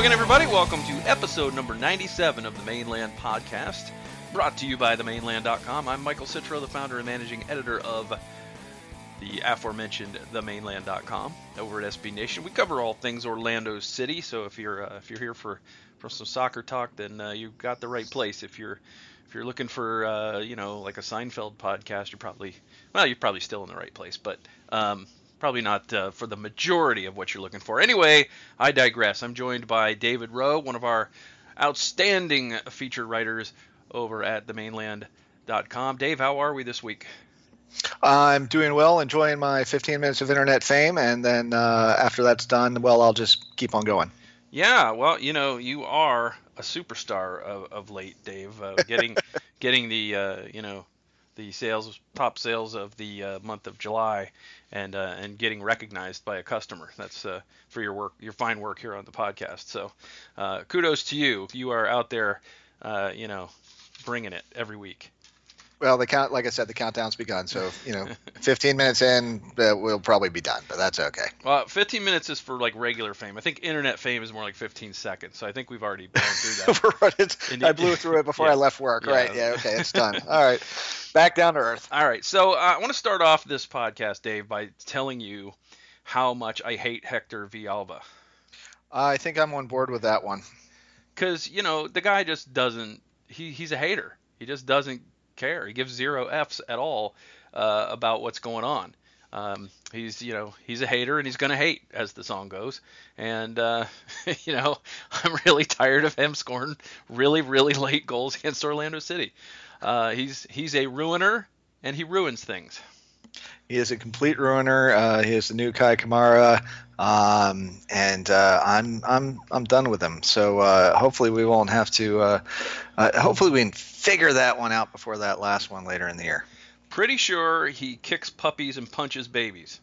again, everybody. Welcome to episode number 97 of the Mainland Podcast, brought to you by themainland.com. I'm Michael Citro, the founder and managing editor of the aforementioned themainland.com over at SB Nation. We cover all things Orlando City, so if you're here for some soccer talk, then you've got the right place. If you're looking for like a Seinfeld podcast, you're probably still in the right place, but probably not for the majority of what you're looking for. Anyway, I digress. I'm joined by David Rowe, one of our outstanding featured writers over at themainland.com. Dave, how are we this week? I'm doing well, enjoying my 15 minutes of internet fame, and then after that's done, well, I'll just keep on going. Yeah, well, you are a superstar of late, Dave. Getting the the top sales of the month of July, and getting recognized by a customer. That's for your work, your fine work here on the podcast. So kudos to you. You are out there, bringing it every week. Well, like I said, the countdown's begun. So 15 minutes in, we'll probably be done, but that's okay. Well, 15 minutes is for like regular fame. I think internet fame is more like 15 seconds. So I think we've already been through that. I blew through it before I left work. Yeah. Right? Yeah. Okay, it's done. All right, back down to earth. All right. So I want to start off this podcast, Dave, by telling you how much I hate Hector Villalba. I think I'm on board with that one. Because the guy just doesn't. He's a hater. He just doesn't care. He gives zero F's at all about what's going on. He's a hater, and he's going to hate, as the song goes. And I'm really tired of him scoring really, really late goals against Orlando City. He's a ruiner, and he ruins things. He is a complete ruiner. He is the new Kai Kamara, and I'm done with him. So hopefully we won't have to. Hopefully we can figure that one out before that last one later in the year. Pretty sure he kicks puppies and punches babies.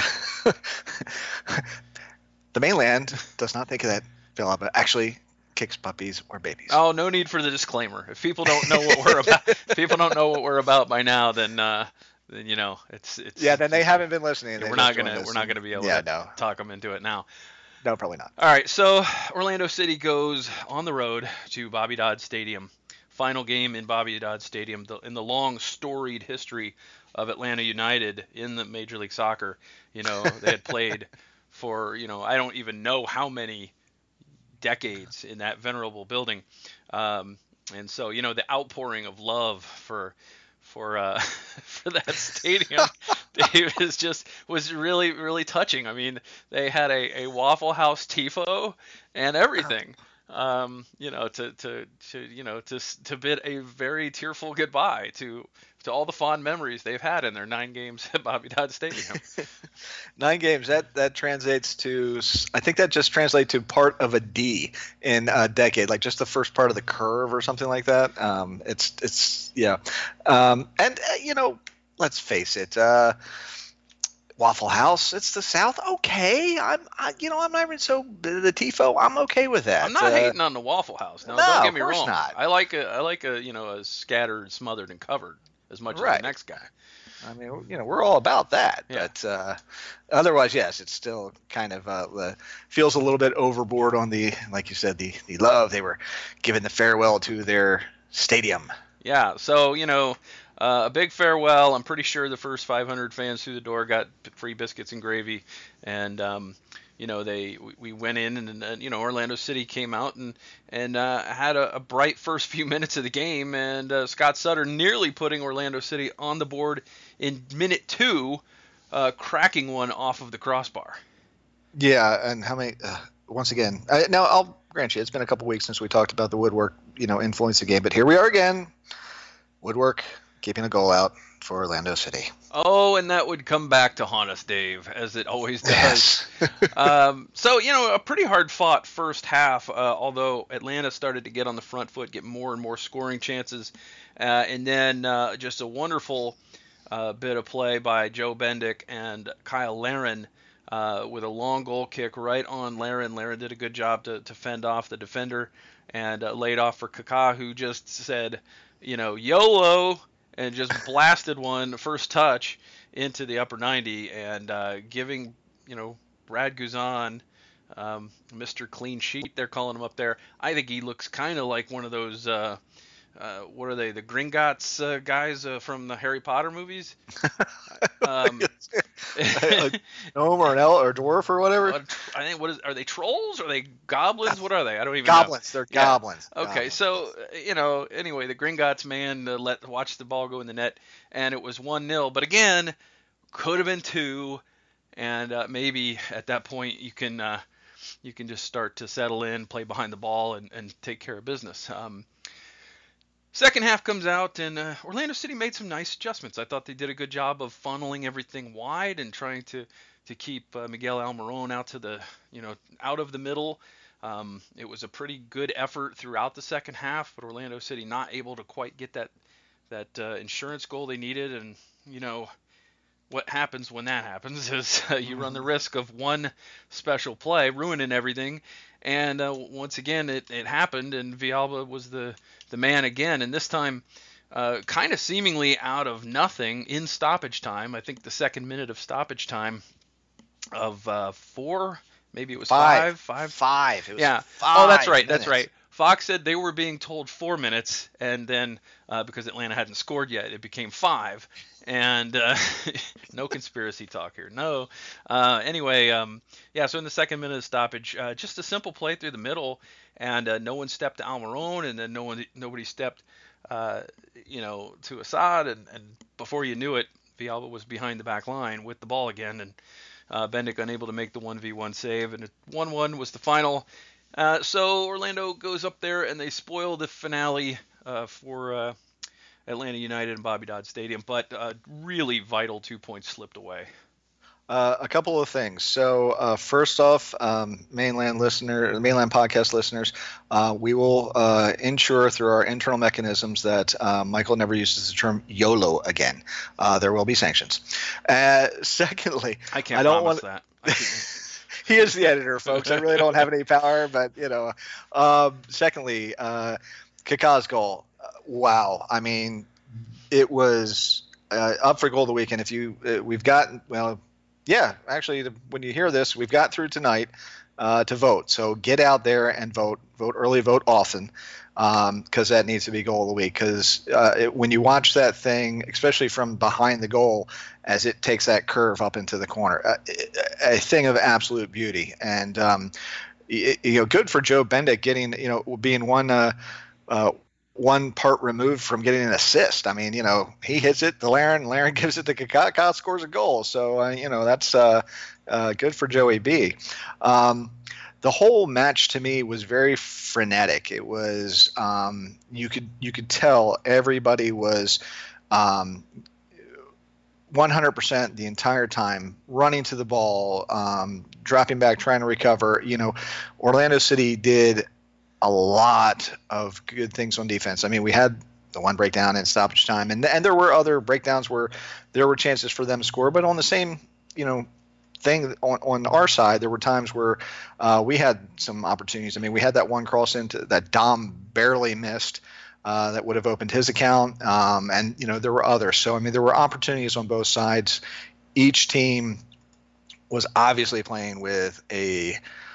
The mainland does not think of that, Philip, but actually kicks puppies or babies. Oh, no need for the disclaimer. If people don't know what we're about, by now, then it's yeah. Then they haven't been listening. We're not gonna be able to talk them into it now. No, probably not. All right, so Orlando City goes on the road to Bobby Dodd Stadium. Final game in Bobby Dodd Stadium in the long storied history of Atlanta United in the Major League Soccer. They had played for I don't even know how many decades in that venerable building, and so the outpouring of love for that stadium, Dave, was really, really touching. I mean, they had a Waffle House tifo and everything, to bid a very tearful goodbye to all the fond memories they've had in their 9 games at Bobby Dodd Stadium. 9 games, that translates to, I think that just translates to part of a D in a decade, like just the first part of the curve or something like that. Let's face it, Waffle House, it's the South. Okay, I'm not even so the tifo. I'm okay with that. I'm not hating on the Waffle House. No, don't get me wrong. Not. I like a scattered, smothered, and covered as much as the next guy. I mean, we're all about that. Yeah. But otherwise, yes, it's still kind of feels a little bit overboard on the, like you said, the love. They were giving the farewell to their stadium. Yeah, so a big farewell. I'm pretty sure the first 500 fans through the door got free biscuits and gravy, and we went in, and Orlando City came out and had a bright first few minutes of the game, and Scott Sutter nearly putting Orlando City on the board in minute 2, cracking one off of the crossbar. Yeah, and how many? Once again, now I'll grant you, it's been a couple weeks since we talked about the Woodwork, influence the game, but here we are again. Woodwork keeping a goal out for Orlando City. Oh, and that would come back to haunt us, Dave, as it always does. Yes. So, a pretty hard-fought first half, although Atlanta started to get on the front foot, get more and more scoring chances, and then just a wonderful bit of play by Joe Bendick and Kyle Larin with a long goal kick right on Larin. Larin did a good job to fend off the defender and laid off for Kaká, who just said, YOLO, and just blasted one first touch into the upper 90, and giving Brad Guzan Mr. Clean Sheet, they're calling him up there. I think he looks kind of like one of those. What are they? The Gringotts guys from the Harry Potter movies. Um, A gnome or an elf or a dwarf or whatever. I think are they trolls? Are they goblins? What are they? I don't even Goblins. know. They're Yeah. goblins. Okay, Goblins. so anyway, the Gringotts man watched the ball go in the net, and it was 1-0. But again, could have been 2, and maybe at that point you can just start to settle in, play behind the ball, and take care of business. Second half comes out, and Orlando City made some nice adjustments. I thought they did a good job of funneling everything wide and trying to keep Miguel Almiron out of the middle. It was a pretty good effort throughout the second half, but Orlando City not able to quite get that insurance goal they needed. And what happens when that happens is you run the risk of one special play ruining everything. And once again, it happened, and Villalba was the man again. And this time, kind of seemingly out of nothing in stoppage time. I think the second minute of stoppage time of 4, maybe it was 5. 5. It was Yeah. 5 Oh, that's right. minutes. That's right. Fox said they were being told 4 minutes, and then because Atlanta hadn't scored yet, it became 5. And no conspiracy talk here. No. Anyway, so in the second minute of stoppage, just a simple play through the middle, and no one stepped to Almiron, and then nobody stepped, to Assad, and before you knew it, Villalba was behind the back line with the ball again, and Bendick unable to make the 1v1 save, and 1-1 was the final. So Orlando goes up there and they spoil the finale for Atlanta United and Bobby Dodd Stadium, but really vital 2 points slipped away. A couple of things. So first off, mainland podcast listeners, we will ensure through our internal mechanisms that Michael never uses the term YOLO again. There will be sanctions. Secondly, I can't promise that. He is the editor, folks. I really don't have any power, but secondly, Kaká's goal. Wow. I mean, it was up for goal of the week, and when you hear this, we've got through tonight to vote. So get out there and vote. Vote early, vote often, because that needs to be goal of the week. Because when you watch that thing, especially from behind the goal, as it takes that curve up into the corner, a thing of absolute beauty. And good for Joe Bendick getting, being one part removed from getting an assist. I mean, he hits it to Larin gives it to Kaká, scores a goal. So, that's good for Joey B. The whole match to me was very frenetic. It was, you could tell everybody was 100% the entire time, running to the ball, dropping back, trying to recover. Orlando City did a lot of good things on defense. I mean, we had the one breakdown in stoppage time, and there were other breakdowns where there were chances for them to score. But on the same, thing on our side, there were times where we had some opportunities. I mean, we had that one cross into that Dom barely missed that would have opened his account, and there were others. So I mean, there were opportunities on both sides. Each team was obviously playing with a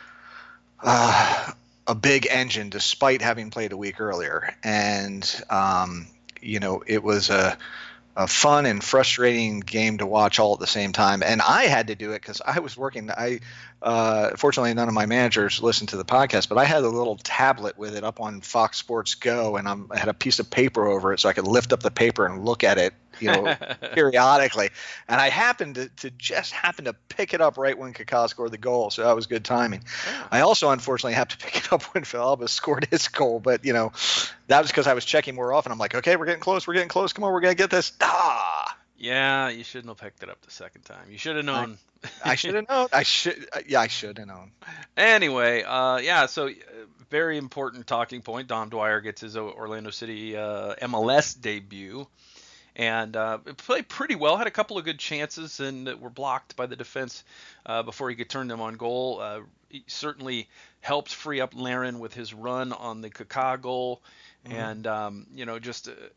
big engine, despite having played a week earlier, and it was a fun and frustrating game to watch all at the same time. And I had to do it because I was working. Fortunately, none of my managers listened to the podcast, but I had a little tablet with it up on Fox Sports Go, and I had a piece of paper over it so I could lift up the paper and look at it, periodically. And I happened to pick it up right when Kaká scored the goal, so that was good timing. Oh. I also, unfortunately, have to pick it up when Villalba scored his goal, but that was because I was checking more often. I'm like, okay, we're getting close. Come on, we're gonna get this. Yeah, you shouldn't have picked it up the second time. You should have known. I should have known. I should have known. Anyway, so very important talking point. Dom Dwyer gets his Orlando City MLS debut. And played pretty well. Had a couple of good chances and that were blocked by the defense before he could turn them on goal. He certainly helped free up Larin with his run on the Kaká goal. Mm-hmm. And, just a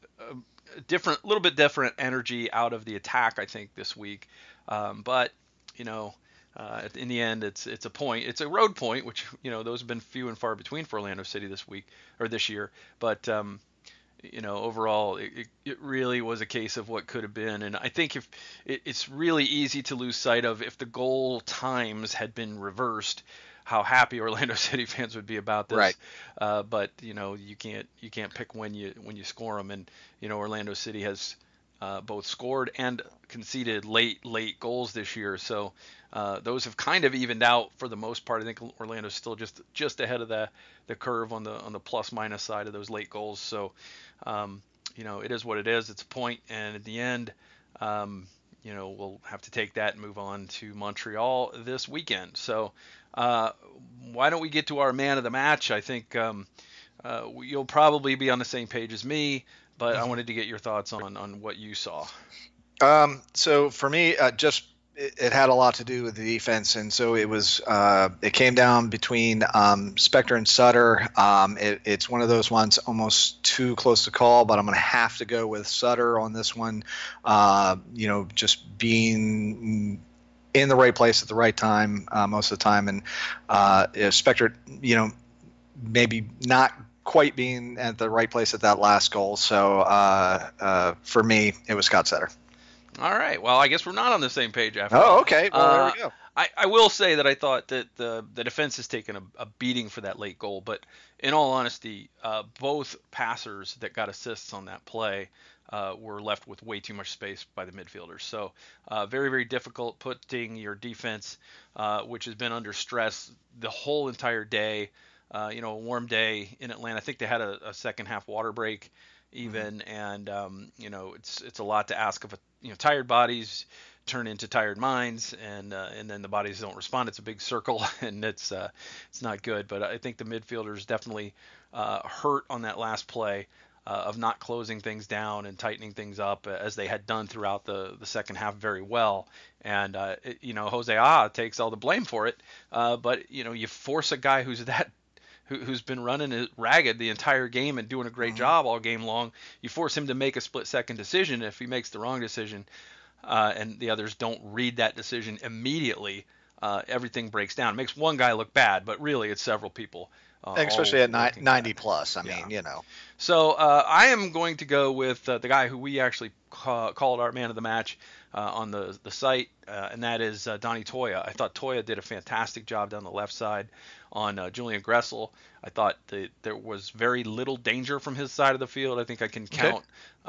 little bit different energy out of the attack, I think, this week. But, In the end, it's a point. It's a road point, which those have been few and far between for Orlando City this year. But overall, it really was a case of what could have been. And I think if it's really easy to lose sight of if the goal times had been reversed, how happy Orlando City fans would be about this. Right. But you can't pick when you score them. And Orlando City has both scored and conceded late goals this year. So those have kind of evened out for the most part. I think Orlando's still just ahead of the curve on the plus minus side of those late goals. So it is what it is. It's a point, and at the end, we'll have to take that and move on to Montreal this weekend. So why don't we get to our man of the match? I think you'll probably be on the same page as me, but I wanted to get your thoughts on what you saw. So for me, it had a lot to do with the defense, and so it came down between Spector and Sutter. It's one of those ones almost too close to call, but I'm going to have to go with Sutter on this one. Just being in the right place at the right time most of the time, and Spector, maybe not quite being at the right place at that last goal. So for me, it was Scott Sutter. All right. Well, I guess we're not on the same page after all. Oh, okay. Well, there we go. I will say that I thought that the defense has taken a beating for that late goal, but in all honesty, both passers that got assists on that play were left with way too much space by the midfielders. So very, very difficult putting your defense, which has been under stress the whole entire day. A warm day in Atlanta. I think they had a second half water break even, and it's a lot to ask of tired bodies turn into tired minds, and then the bodies don't respond. It's a big circle, and it's not good. But I think the midfielders definitely hurt on that last play of not closing things down and tightening things up as they had done throughout the second half very well. And Jose takes all the blame for it, but you force a guy who's been running it ragged the entire game and doing a great job all game long. You force him to make a split-second decision. If he makes the wrong decision and the others don't read that decision immediately, everything breaks down. It makes one guy look bad, but really it's several people. Especially at 90 plus. I mean. So I am going to go with the guy who we actually called our man of the match on the site, and that is Donny Toia. I thought Toia did a fantastic job down the left side on Julian Gressel. I thought there was very little danger from his side of the field. I think I can count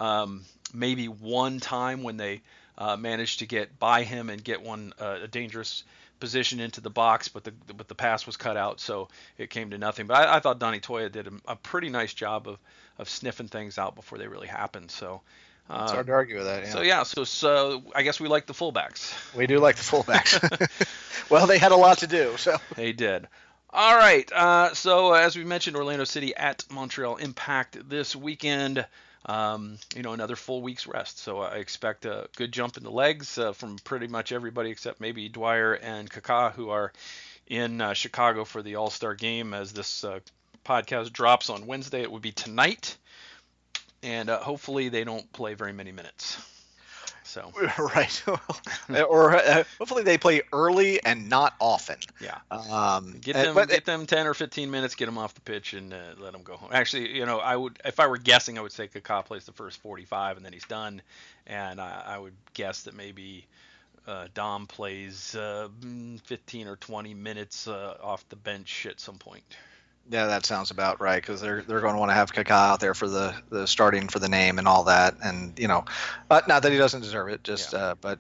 maybe one time when they managed to get by him and get a dangerous position into the box, but the pass was cut out, so it came to nothing. But I thought Donny Toia did a pretty nice job of sniffing things out before they really happened. So it's hard to argue with that. Yeah. So I guess we like the fullbacks. We do like the fullbacks. Well, they had a lot to do, so they did. All right. So as we mentioned, Orlando City at Montreal Impact this weekend. Another full week's rest. So I expect a good jump in the legs from pretty much everybody except maybe Dwyer and Kaká, who are in Chicago for the All-Star game. As this podcast drops on Wednesday, it would be tonight. And hopefully they don't play very many minutes. So right, or hopefully they play early and not often. Yeah, get them 10 or 15 minutes, get them off the pitch, and let them go home. Actually, I would, if I were guessing, I would say Kaká plays the first 45 and then he's done, and I would guess that maybe Dom plays 15 or 20 minutes off the bench at some point. Yeah, that sounds about right, because they're going to want to have Kaká out there for the starting for the name and all that, and but not that he doesn't deserve it, just but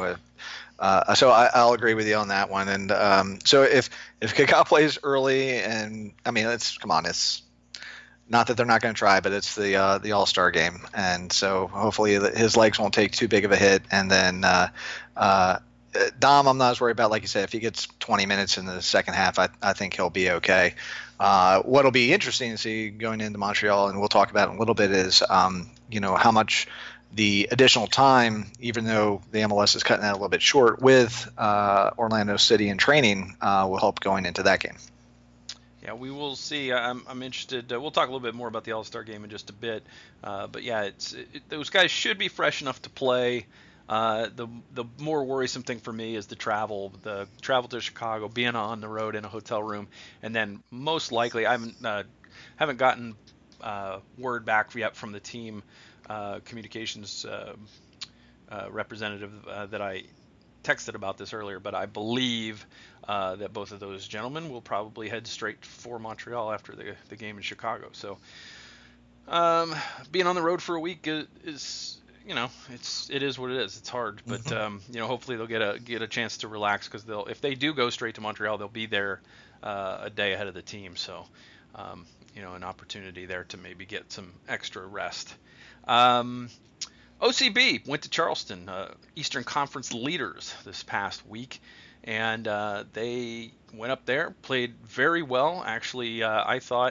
so I'll agree with you on that one. And so if Kaká plays early, and I mean it's not that they're not going to try, but it's the All-Star game, and so hopefully his legs won't take too big of a hit, and then Dom, I'm not as worried about. Like you said, if he gets 20 minutes in the second half, I think he'll be okay. What'll be interesting to see going into Montreal, and we'll talk about it in a little bit, is how much the additional time, even though the MLS is cutting that a little bit short with Orlando City in training, will help going into that game. Yeah, we will see. I'm interested. We'll talk a little bit more about the All-Star game in just a bit. But yeah, those guys should be fresh enough to play. The more worrisome thing for me is the travel to Chicago, being on the road in a hotel room, and then most likely I haven't gotten word back yet from the team communications representative that I texted about this earlier, but I believe that both of those gentlemen will probably head straight for Montreal after the game in Chicago. So being on the road for a week is it is what it is. It's hard, but hopefully they'll get a chance to relax, because if they do go straight to Montreal, they'll be there a day ahead of the team. So an opportunity there to maybe get some extra rest. OCB went to Charleston, Eastern Conference leaders this past week, and they went up there, played very well. Actually, I thought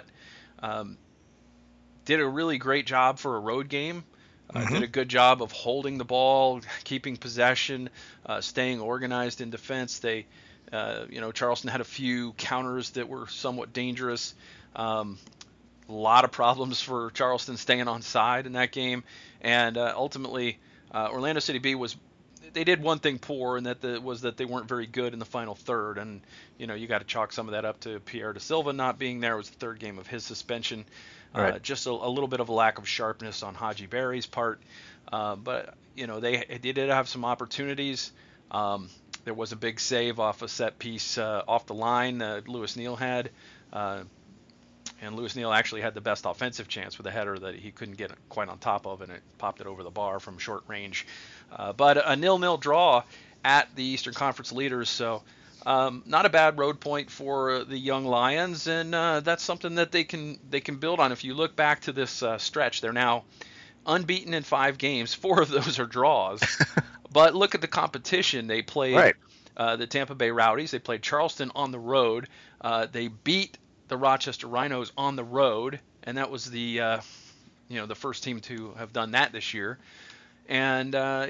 did a really great job for a road game. Did a good job of holding the ball, keeping possession, staying organized in defense. Charleston had a few counters that were somewhat dangerous. A lot of problems for Charleston staying on side in that game, and ultimately Orlando City B they did one thing poor, and that was that they weren't very good in the final third. And you got to chalk some of that up to Pierre Da Silva not being there. It was the third game of his suspension. Right. Just a little bit of a lack of sharpness on Haji Berry's part. But they did have some opportunities. There was a big save off a set piece off the line that Lewis Neal had. And Lewis Neal actually had the best offensive chance with a header that he couldn't get quite on top of, and it popped it over the bar from short range. But a 0-0 draw at the Eastern Conference leaders, so not a bad road point for the young Lions, and that's something that they can build on. If you look back to this stretch, they're now unbeaten in 5 games. 4 of those are draws. But look at the competition. They played the Tampa Bay Rowdies. They played Charleston on the road. They beat the Rochester Rhinos on the road, and that was the first team to have done that this year. And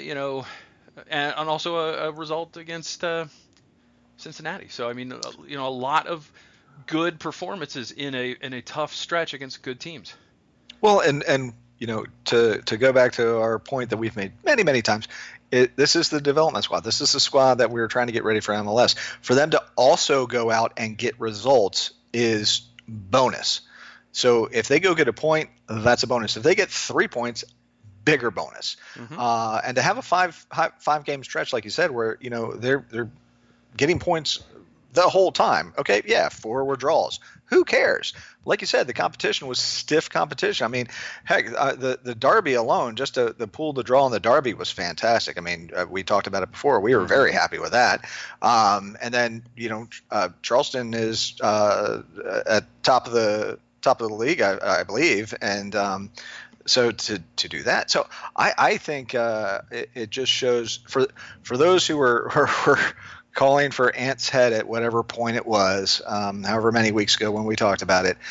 and also a result against Cincinnati. So I mean, a lot of good performances in a tough stretch against good teams. Well, and to go back to our point that we've made many times, this is the development squad. This is the squad that we were trying to get ready for MLS. For them to also go out and get results is bonus. So if they go get a point, that's a bonus. If they get 3 points, bigger bonus. And to have a five game stretch, like you said, where they're getting points the whole time. Okay, yeah, 4 were draws. Who cares? Like you said, the competition was stiff competition. I mean, heck, the Derby alone, just the pool to draw in the Derby was fantastic. I mean, we talked about it before. We were very happy with that. And then Charleston is at top of the league, I believe, and so to do that. So I think it just shows for those who were calling for Ant's head at whatever point it was, however many weeks ago when we talked about it,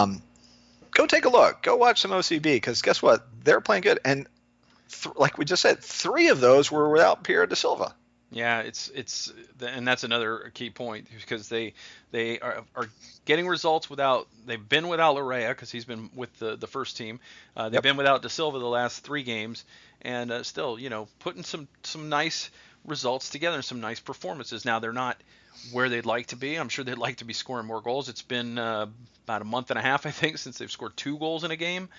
go take a look. Go watch some OCB, because guess what? They're playing good. And like we just said, 3 of those were without Pierre Da Silva. Yeah, and that's another key point, because they are getting results they've been without Larea, because he's been with the first team. They've been without Da Silva the last 3 games, and still, putting some nice results together and some nice performances. Now they're not where they'd like to be. I'm sure they'd like to be scoring more goals. It's been about a month and a half, I think, since they've scored 2 goals in a game.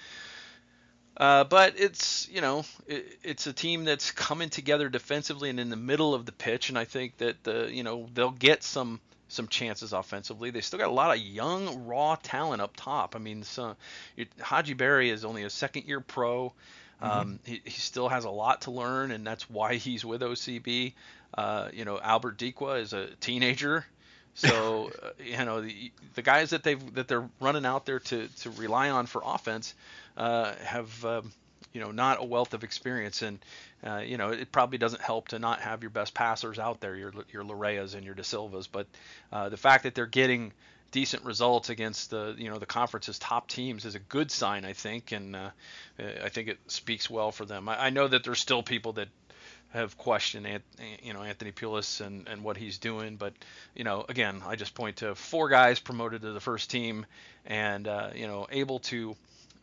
But it's it's a team that's coming together defensively and in the middle of the pitch, and I think that they'll get some chances offensively. They still got a lot of young raw talent up top. I mean, Haji Berry is only a second-year pro. He still has a lot to learn, and that's why he's with OCB. Albert Dikwa is a teenager, so the guys that they're running out there to rely on for offense have not a wealth of experience, and it probably doesn't help to not have your best passers out there, your Lareas and your Da Silvas, but the fact that they're getting decent results against the conference's top teams is a good sign, I think, and I think it speaks well for them. I know that there's still people that have questioned Anthony Pulis and what he's doing, but again, I just point to 4 guys promoted to the first team, and able to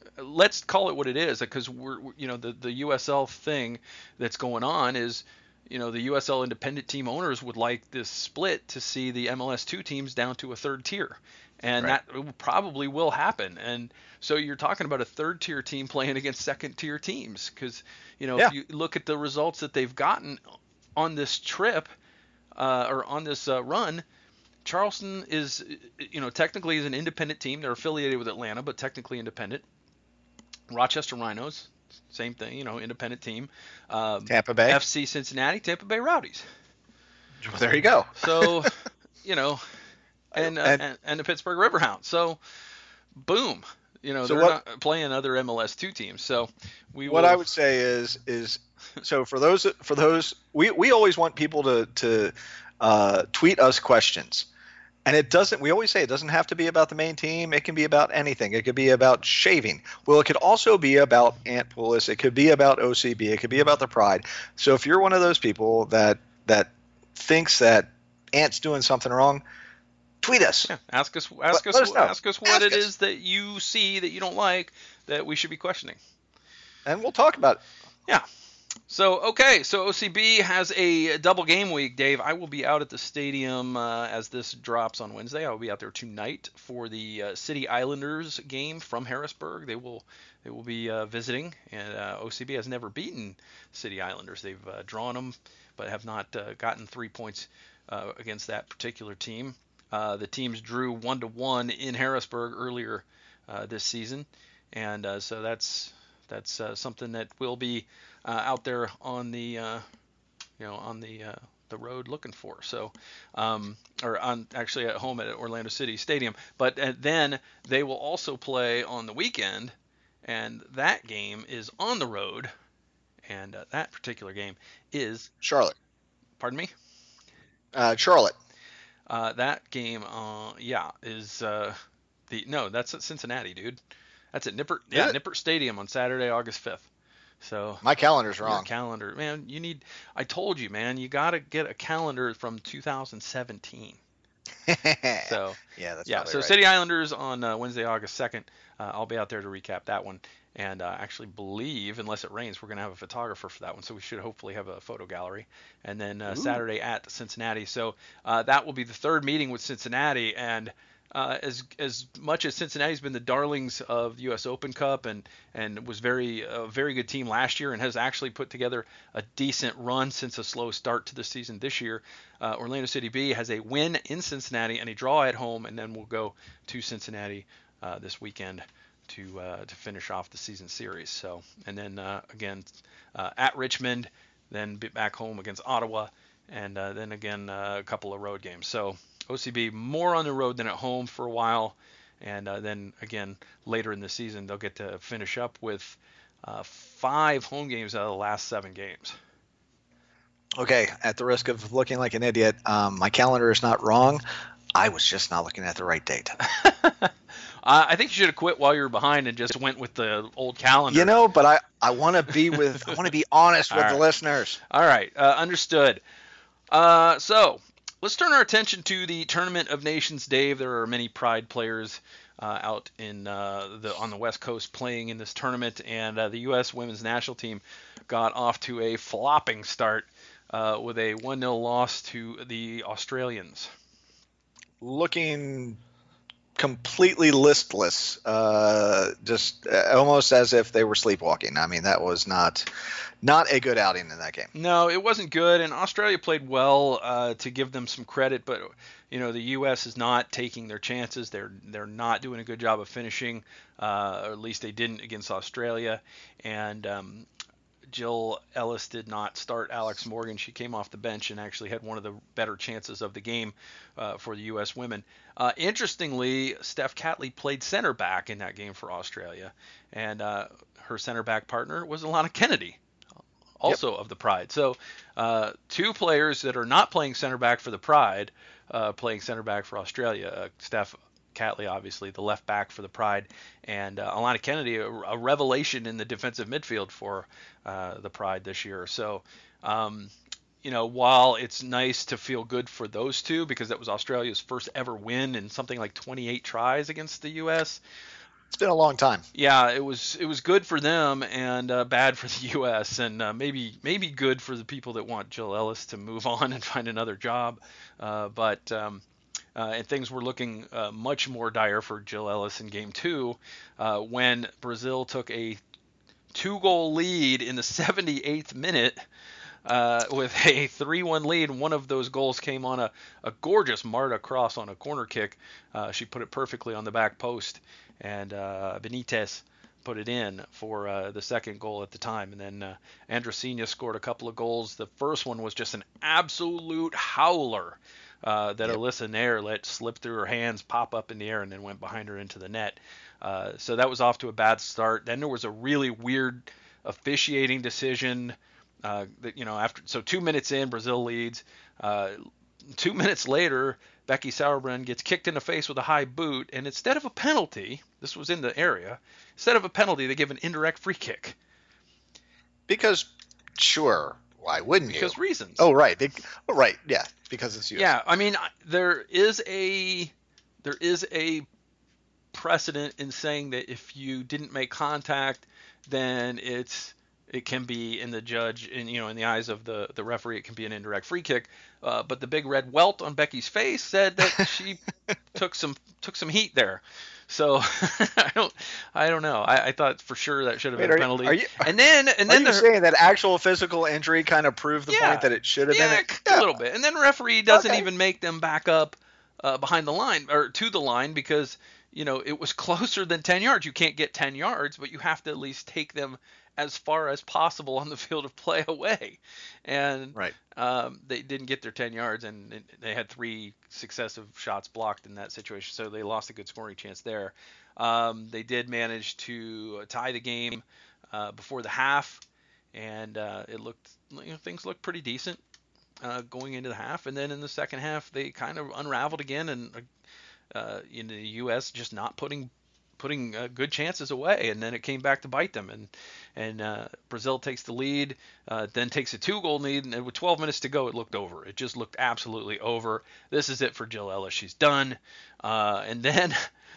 let's call it what it is, because the USL thing that's going on is, the USL independent team owners would like this split to see the MLS2 teams down to a third tier. And Right. that probably will happen. And so you're talking about a third tier team playing against second tier teams, because, Yeah. if you look at the results that they've gotten on this trip, or on this run, Charleston is, technically is an independent team. They're affiliated with Atlanta, but technically independent. Rochester Rhinos, same thing, independent team. Tampa Bay. FC Cincinnati, Tampa Bay Rowdies. Well, there you go. So, you know, and And and the Pittsburgh Riverhounds. So, boom. so They're what not playing other MLS2 teams. So we what will. I would say is so for those we always want people to tweet us questions. And we always say it doesn't have to be about the main team. It can be about anything. It could be about shaving. Well, it could also be about Ant Poulos. It could be about OCB. It could be about the Pride. So if you're one of those people that thinks that Ant's doing something wrong, tweet us. Yeah, ask us Let us know. ask us what Ask it us. is that you see that you don't like that we should be questioning. And we'll talk about it. Yeah. So OCB has a double game week, Dave. I will be out at the stadium as this drops on Wednesday. I will be out there tonight for the City Islanders game from Harrisburg. They will be visiting, and OCB has never beaten City Islanders. They've drawn them, but have not gotten 3 points against that particular team. The teams drew 1-1 in Harrisburg earlier this season, and so that's something that will be out there on the the road looking for. So, or on actually at home at Orlando City Stadium. But then they will also play on the weekend, and that game is on the road, and that particular game is, Charlotte. pardon me, Charlotte. that game, is that's at Cincinnati, dude. That's at Nippert, Is it? Nippert Stadium on Saturday, August 5th. So My calendar's your wrong. calendar, man. I told you, man. You got to get a calendar from 2017. So Yeah, that's yeah. probably So right. City Islanders on Wednesday, August 2nd. I'll be out there to recap that one, and actually believe, unless it rains, we're gonna have a photographer for that one. So we should hopefully have a photo gallery. And then Saturday at Cincinnati. So that will be the third meeting with Cincinnati, and as much as Cincinnati's been the darlings of the U.S. Open Cup and was a very good team last year and has actually put together a decent run since a slow start to the season this year, Orlando City B has a win in Cincinnati and a draw at home, and then we'll go to Cincinnati this weekend to finish off the season series. So, and then again at Richmond, then back home against Ottawa, and then again a couple of road games. So OCB more on the road than at home for a while, and then again later in the season they'll get to finish up with 5 home games out of the last 7 games. Okay, at the risk of looking like an idiot, my calendar is not wrong. I was just not looking at the right date. I think you should have quit while you were behind and just went with the old calendar. But I want to be honest with All the right. listeners. All right, understood. So let's turn our attention to the Tournament of Nations, Dave. There are many Pride players out on the West Coast playing in this tournament, and the U.S. women's national team got off to a flopping start with a 1-0 loss to the Australians. Looking completely listless, just almost as if they were sleepwalking. I mean, that was not a good outing in that game. No, it wasn't good, and Australia played well, to give them some credit, but the U.S. is not taking their chances. They're not doing a good job of finishing, or at least they didn't against Australia. And Jill Ellis did not start Alex Morgan. She came off the bench and actually had one of the better chances of the game for the U.S. women. Interestingly, Steph Catley played center back in that game for Australia, and her center back partner was Alana Kennedy, also of the Pride. So 2 players that are not playing center back for the Pride, playing center back for Australia. Steph Catley, obviously, the left back for the Pride, and Alana Kennedy, a revelation in the defensive midfield for the Pride this year. So, while it's nice to feel good for those two because that was Australia's first ever win in something like 28 tries against the U.S., It's been a long time. Yeah, it was good for them and bad for the U.S. and maybe good for the people that want Jill Ellis to move on and find another job. And things were looking much more dire for Jill Ellis in Game 2 when Brazil took a 2-goal lead in the 78th minute with a 3-1 lead. One of those goals came on a gorgeous Marta cross on a corner kick. She put it perfectly on the back post, and Benitez put it in for the second goal at the time. And then Andressinha scored a couple of goals. The first one was just an absolute howler that Alyssa Nair let slip through her hands, pop up in the air, and then went behind her into the net. So that was off to a bad start. Then there was a really weird officiating decision. After 2 minutes in, Brazil leads. 2 minutes later, Becky Sauerbrunn gets kicked in the face with a high boot, and instead of a penalty, this was in the area, instead of a penalty, they give an indirect free kick. Because, sure, why wouldn't you? Because reasons. Oh, right. Right, yeah, because it's US. Yeah, I mean, there is a precedent in saying that if you didn't make contact, then it can be in the judge, in the eyes of the referee, it can be an indirect free kick. But the big red welt on Becky's face said that she took some heat there. So I don't know. I thought for sure that should have been a penalty. Are you saying that actual physical injury kind of proved the point that it should have been? Yeah, a little bit. And then the referee doesn't even make them back up behind the line or to the line because it was closer than 10 yards. You can't get 10 yards, but you have to at least take them as far as possible on the field of play away. And they didn't get their 10 yards, and they had 3 successive shots blocked in that situation, so they lost a good scoring chance there. They did manage to tie the game before the half, and things looked pretty decent going into the half. And then in the second half, they kind of unraveled again, and in the U.S. just not putting good chances away, and then it came back to bite them, and Brazil takes the lead, then takes a 2-goal lead, and with 12 minutes to go, it looked over. It just looked absolutely over. This is it for Jill Ellis. She's done. And then,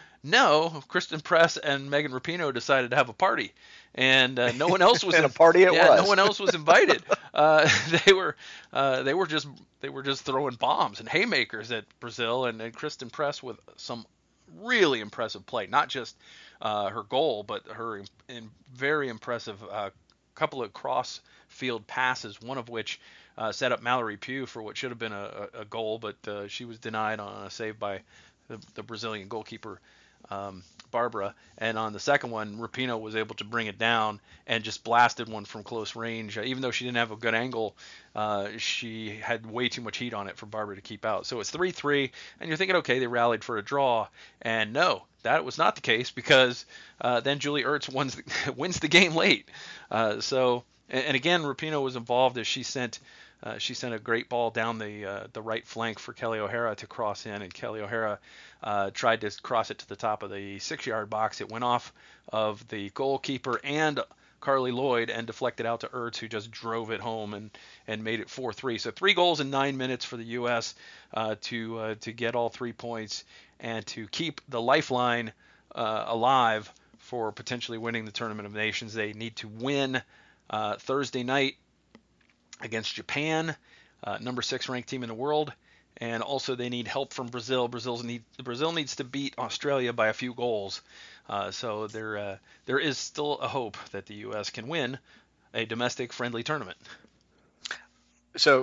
Kristen Press and Megan Rapinoe decided to have a party, and no one else was and a party it was. No one else was invited. They were just throwing bombs and haymakers at Brazil, and Kristen Press with some really impressive play, not just her goal, but her very impressive couple of cross field passes, one of which set up Mallory Pugh for what should have been a goal, but she was denied on a save by the Brazilian goalkeeper, Barbara. And on the second one, Rapinoe was able to bring it down and just blasted one from close range. Even though she didn't have a good angle, she had way too much heat on it for Barbara to keep out. So it's 3-3, and you're thinking, okay, they rallied for a draw. And no, that was not the case, because then Julie Ertz wins the game late. And again, Rapinoe was involved as she sent a great ball down the right flank for Kelly O'Hara to cross in, and Kelly O'Hara tried to cross it to the top of the 6-yard box. It went off of the goalkeeper and Carly Lloyd and deflected out to Ertz, who just drove it home and made it 4-3. So 3 goals in 9 minutes for the U.S. To get all 3 points and to keep the lifeline alive for potentially winning the Tournament of Nations. They need to win Thursday night against Japan, number 6 ranked team in the world, and also they need help from Brazil. Brazil needs to beat Australia by a few goals, so there is still a hope that the U.S. can win a domestic friendly tournament. So,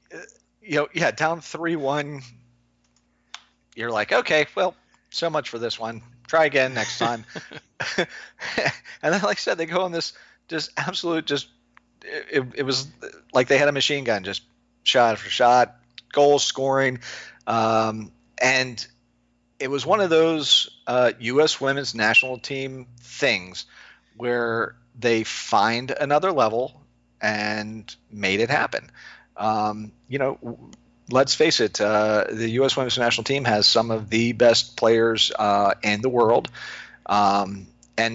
down 3-1, you're like, okay, well, so much for this one. Try again next time. And then, like I said, they go on this just absolute It was like they had a machine gun, just shot after shot, goal scoring. And it was one of those U.S. women's national team things where they find another level and made it happen. Let's face it, the U.S. women's national team has some of the best players in the world. And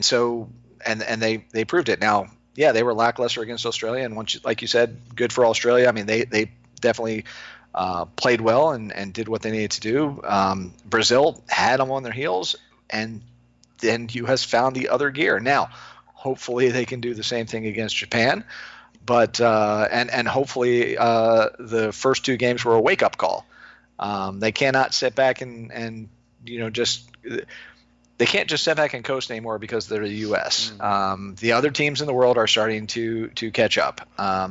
they proved it. Now, yeah, they were lackluster against Australia, and like you said, good for Australia. I mean, they definitely played well and did what they needed to do. Brazil had them on their heels, and then U.S. found the other gear. Now, hopefully they can do the same thing against Japan, but and hopefully the first two games were a wake up call. They cannot sit back and just they can't just sit back and coast anymore because they're the U.S. The other teams in the world are starting to catch up.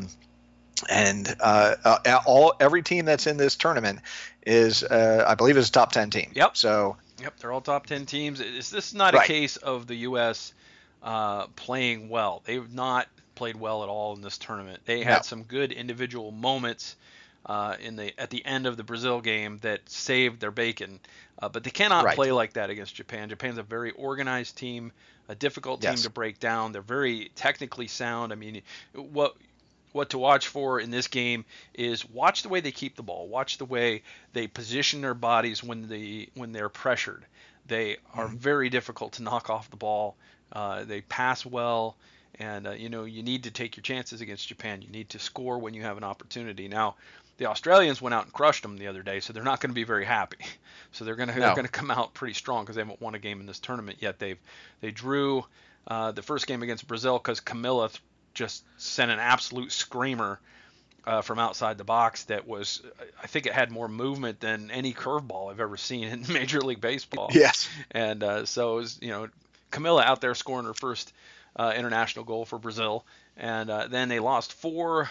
And every team that's in this tournament is, I believe, is a top 10 team. Yep. So. Yep, they're all top 10 teams. This is not Right. a case of the U.S. Playing well. They've not played well at all in this tournament. They had some good individual moments at the end of the Brazil game that saved their bacon, but they cannot play like that against Japan. Japan's a very organized team, a difficult team to break down. They're very technically sound. I mean, what to watch for in this game is watch the way they keep the ball, watch the way they position their bodies when they're pressured. They are very difficult to knock off the ball. They pass well, and you need to take your chances against Japan. You need to score when you have an opportunity. Now, the Australians went out and crushed them the other day, so they're not going to be very happy. So they're going to come out pretty strong because they haven't won a game in this tournament yet. They drew the first game against Brazil because Camilla just sent an absolute screamer from outside the box that was, I think it had more movement than any curveball I've ever seen in Major League Baseball. Yes. And so it was, Camilla out there scoring her first international goal for Brazil. And then they lost 4-2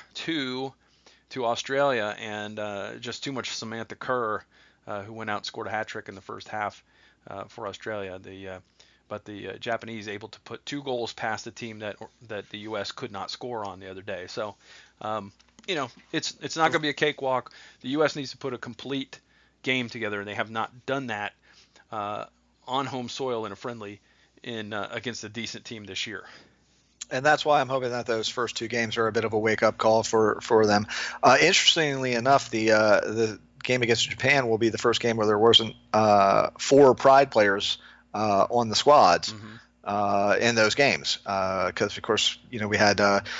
to Australia, and just too much Samantha Kerr, who went out and scored a hat trick in the first half for Australia. But the Japanese able to put 2 goals past the team that the U.S. could not score on the other day. So, it's not going to be a cakewalk. The U.S. needs to put a complete game together, and they have not done that on home soil in a friendly against a decent team this year. And that's why I'm hoping that those first 2 games are a bit of a wake-up call for them. Interestingly enough, the game against Japan will be the first game where there wasn't 4 Pride players on the squads in those games, because of course we had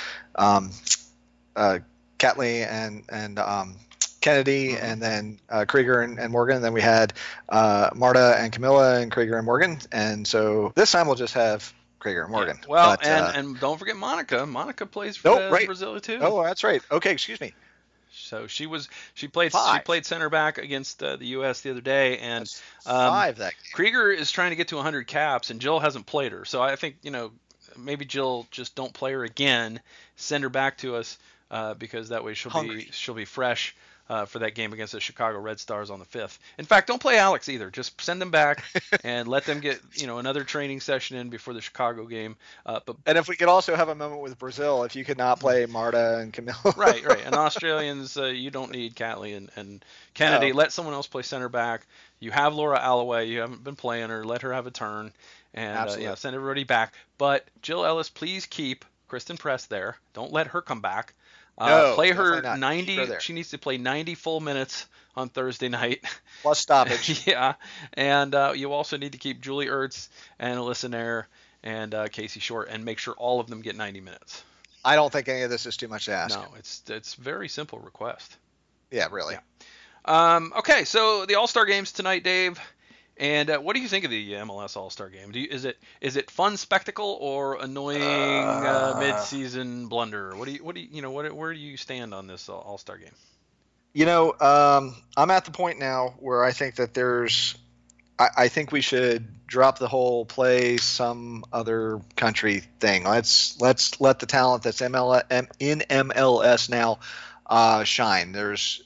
Catley and Kennedy, and then Krieger and Morgan, and then we had Marta and Camilla and Krieger and Morgan, and so this time we'll just have Krieger and Morgan. Yeah. Well, and don't forget Monica. Monica plays for Brazil too. Oh, that's right. Okay, excuse me. So she played center back against the U.S. the other day, and 5 that game. Krieger is trying to get to 100 caps, and Jill hasn't played her. So I think maybe Jill just don't play her again, send her back to us because that way she'll be fresh for that game against the Chicago Red Stars on the 5th. In fact, don't play Alex either. Just send them back and let them get another training session in before the Chicago game. And if we could also have a moment with Brazil, if you could not play Marta and Camilla. Right. And Australians, you don't need Catley and Kennedy. No. Let someone else play center back. You have Laura Alloway. You haven't been playing her. Let her have a turn. And send everybody back. But Jill Ellis, please keep Kristen Press there. Don't let her come back. Play her 90. She needs to play 90 full minutes on Thursday night. Plus stoppage. Yeah. And you also need to keep Julie Ertz and Alyssa Nair and Casey Short, and make sure all of them get 90 minutes. I don't think any of this is too much to ask. No, it's very simple request. Yeah, really. Yeah. Okay, so the All-Star games tonight, Dave. And what do you think of the MLS All-Star game? Is it fun spectacle or annoying mid-season blunder? Where do you stand on this All-Star game? I'm at the point now where I think that I think we should drop the whole play some other country thing. Let's let the talent that's in MLS now shine. There's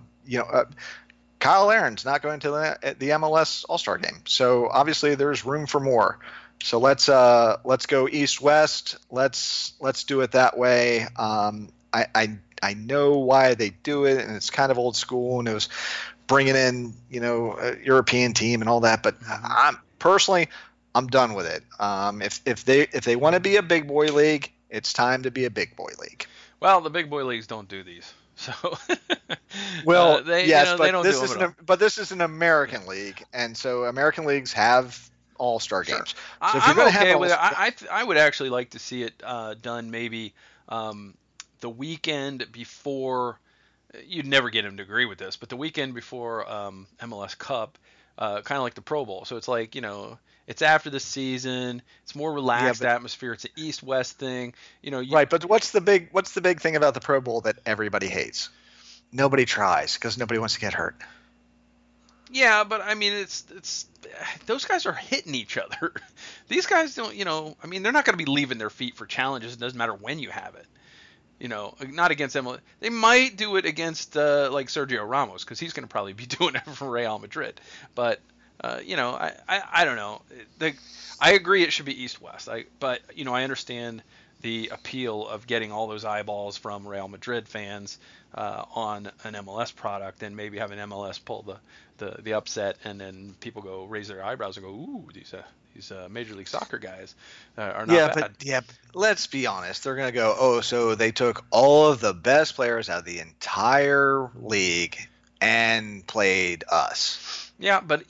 Kyle Aaron's not going to the MLS All-Star game, so obviously there's room for more. So let's go east-west. Let's do it that way. I know why they do it, and it's kind of old school, and it was bringing in a European team and all that. But I'm done with it. If they want to be a big boy league, it's time to be a big boy league. Well, the big boy leagues don't do these. So, well, yes, but this is an American league, and so American leagues have All-Star games. So I'm okay with it. I would actually like to see it done maybe the weekend before. You'd never get him to agree with this, but the weekend before MLS Cup, kind of like the Pro Bowl. So it's like, it's after the season. It's more relaxed atmosphere. It's an East-West thing. Right, but what's the big thing about the Pro Bowl that everybody hates? Nobody tries because nobody wants to get hurt. Yeah, but I mean, it's those guys are hitting each other. These guys don't, I mean, they're not going to be leaving their feet for challenges. It doesn't matter when you have it. Not against MLS. They might do it against like Sergio Ramos because he's going to probably be doing it for Real Madrid. But I don't know. I agree it should be East-West. But I understand the appeal of getting all those eyeballs from Real Madrid fans on an MLS product, and maybe having MLS pull the upset, and then people go raise their eyebrows and go, ooh, these Major League Soccer guys are not bad. But let's be honest. They're going to go, oh, so they took all of the best players out of the entire league and played us. Yeah, but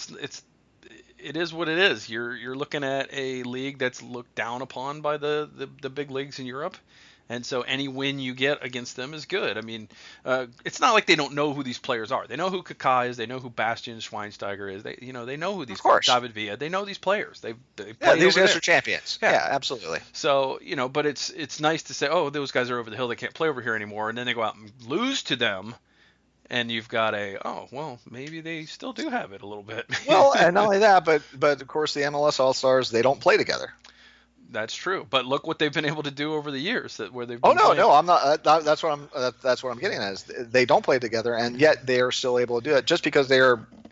it is what it is. You're looking at a league that's looked down upon by the big leagues in Europe. And so any win you get against them is good. I mean, it's not like they don't know who these players are. They know who Kaká is. They know who Bastian Schweinsteiger is. They know who these players, David Villa. They know these players. These guys are champions. Yeah, absolutely. So, but it's nice to say, oh, those guys are over the hill. They can't play over here anymore. And then they go out and lose to them. And you've got maybe they still do have it a little bit. Well, and not only that, but of course the MLS All-Stars, they don't play together. That's true, but look what they've been able to do over the years where they've. No, I'm not. That's what I'm getting at. Is they don't play together, and yet they are still able to do it just because they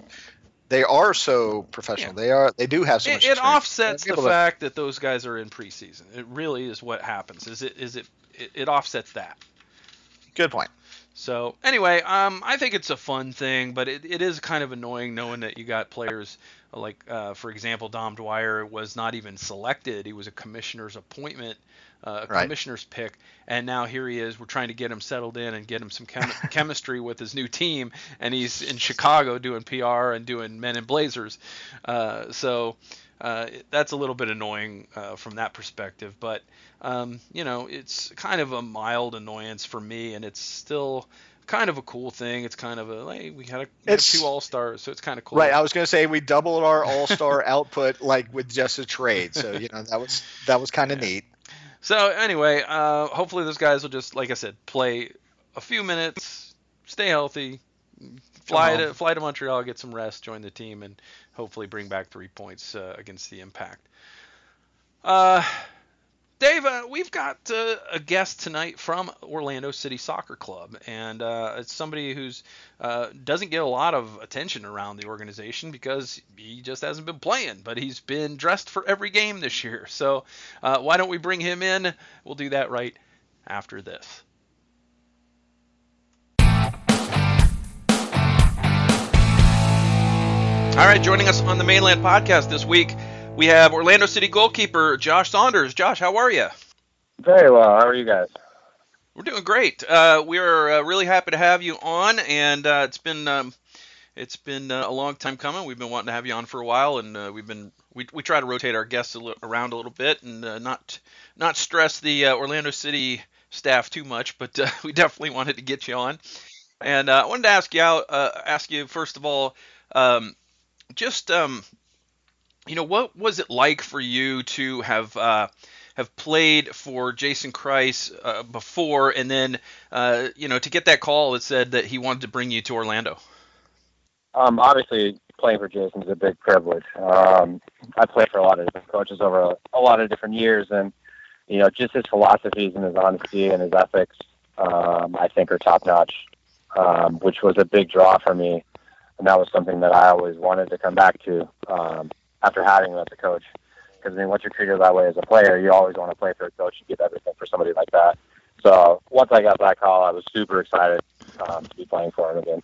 are so professional. Yeah. They do have so much. It offsets the fact that those guys are in preseason. It really is what happens. It offsets that. Good point. So anyway, I think it's a fun thing, but it is kind of annoying knowing that you got players like, for example, Dom Dwyer was not even selected. He was a commissioner's appointment, commissioner's pick, and now here he is. We're trying to get him settled in and get him some chemistry with his new team, and he's in Chicago doing PR and doing Men in Blazers. So that's a little bit annoying from that perspective, but it's kind of a mild annoyance for me, and it's still kind of a cool thing. It's kind of we had two All-Stars, so it's kind of cool. Right, I was going to say we doubled our All-Star output like with just a trade, so that was kind of neat. So anyway, hopefully those guys will just, like I said, play a few minutes, stay healthy, fly to Montreal, get some rest, join the team, and hopefully bring back 3 points against the Impact. Dave, we've got a guest tonight from Orlando City Soccer Club, and it's somebody who's doesn't get a lot of attention around the organization because he just hasn't been playing, but he's been dressed for every game this year. So why don't we bring him in? We'll do that right after this. All right, joining us on the Mainland Podcast this week, we have Orlando City goalkeeper Josh Saunders. Josh, how are you? Very well. How are you guys? We're doing great. We're really happy to have you on, and it's been a long time coming. We've been wanting to have you on for a while, and we try to rotate our guests around a little bit and not stress the Orlando City staff too much, but we definitely wanted to get you on. And I wanted to ask you first of all, what was it like for you to have played for Jason Kreis before, and then to get that call that said that he wanted to bring you to Orlando? Obviously, playing for Jason is a big privilege. I played for a lot of different coaches over a lot of different years, and just his philosophies and his honesty and his ethics, I think, are top notch, which was a big draw for me, and that was something that I always wanted to come back to. After having him as a coach. Because, once you're treated that way as a player, you always want to play for a coach and give everything for somebody like that. So once I got that call, I was super excited to be playing for him again.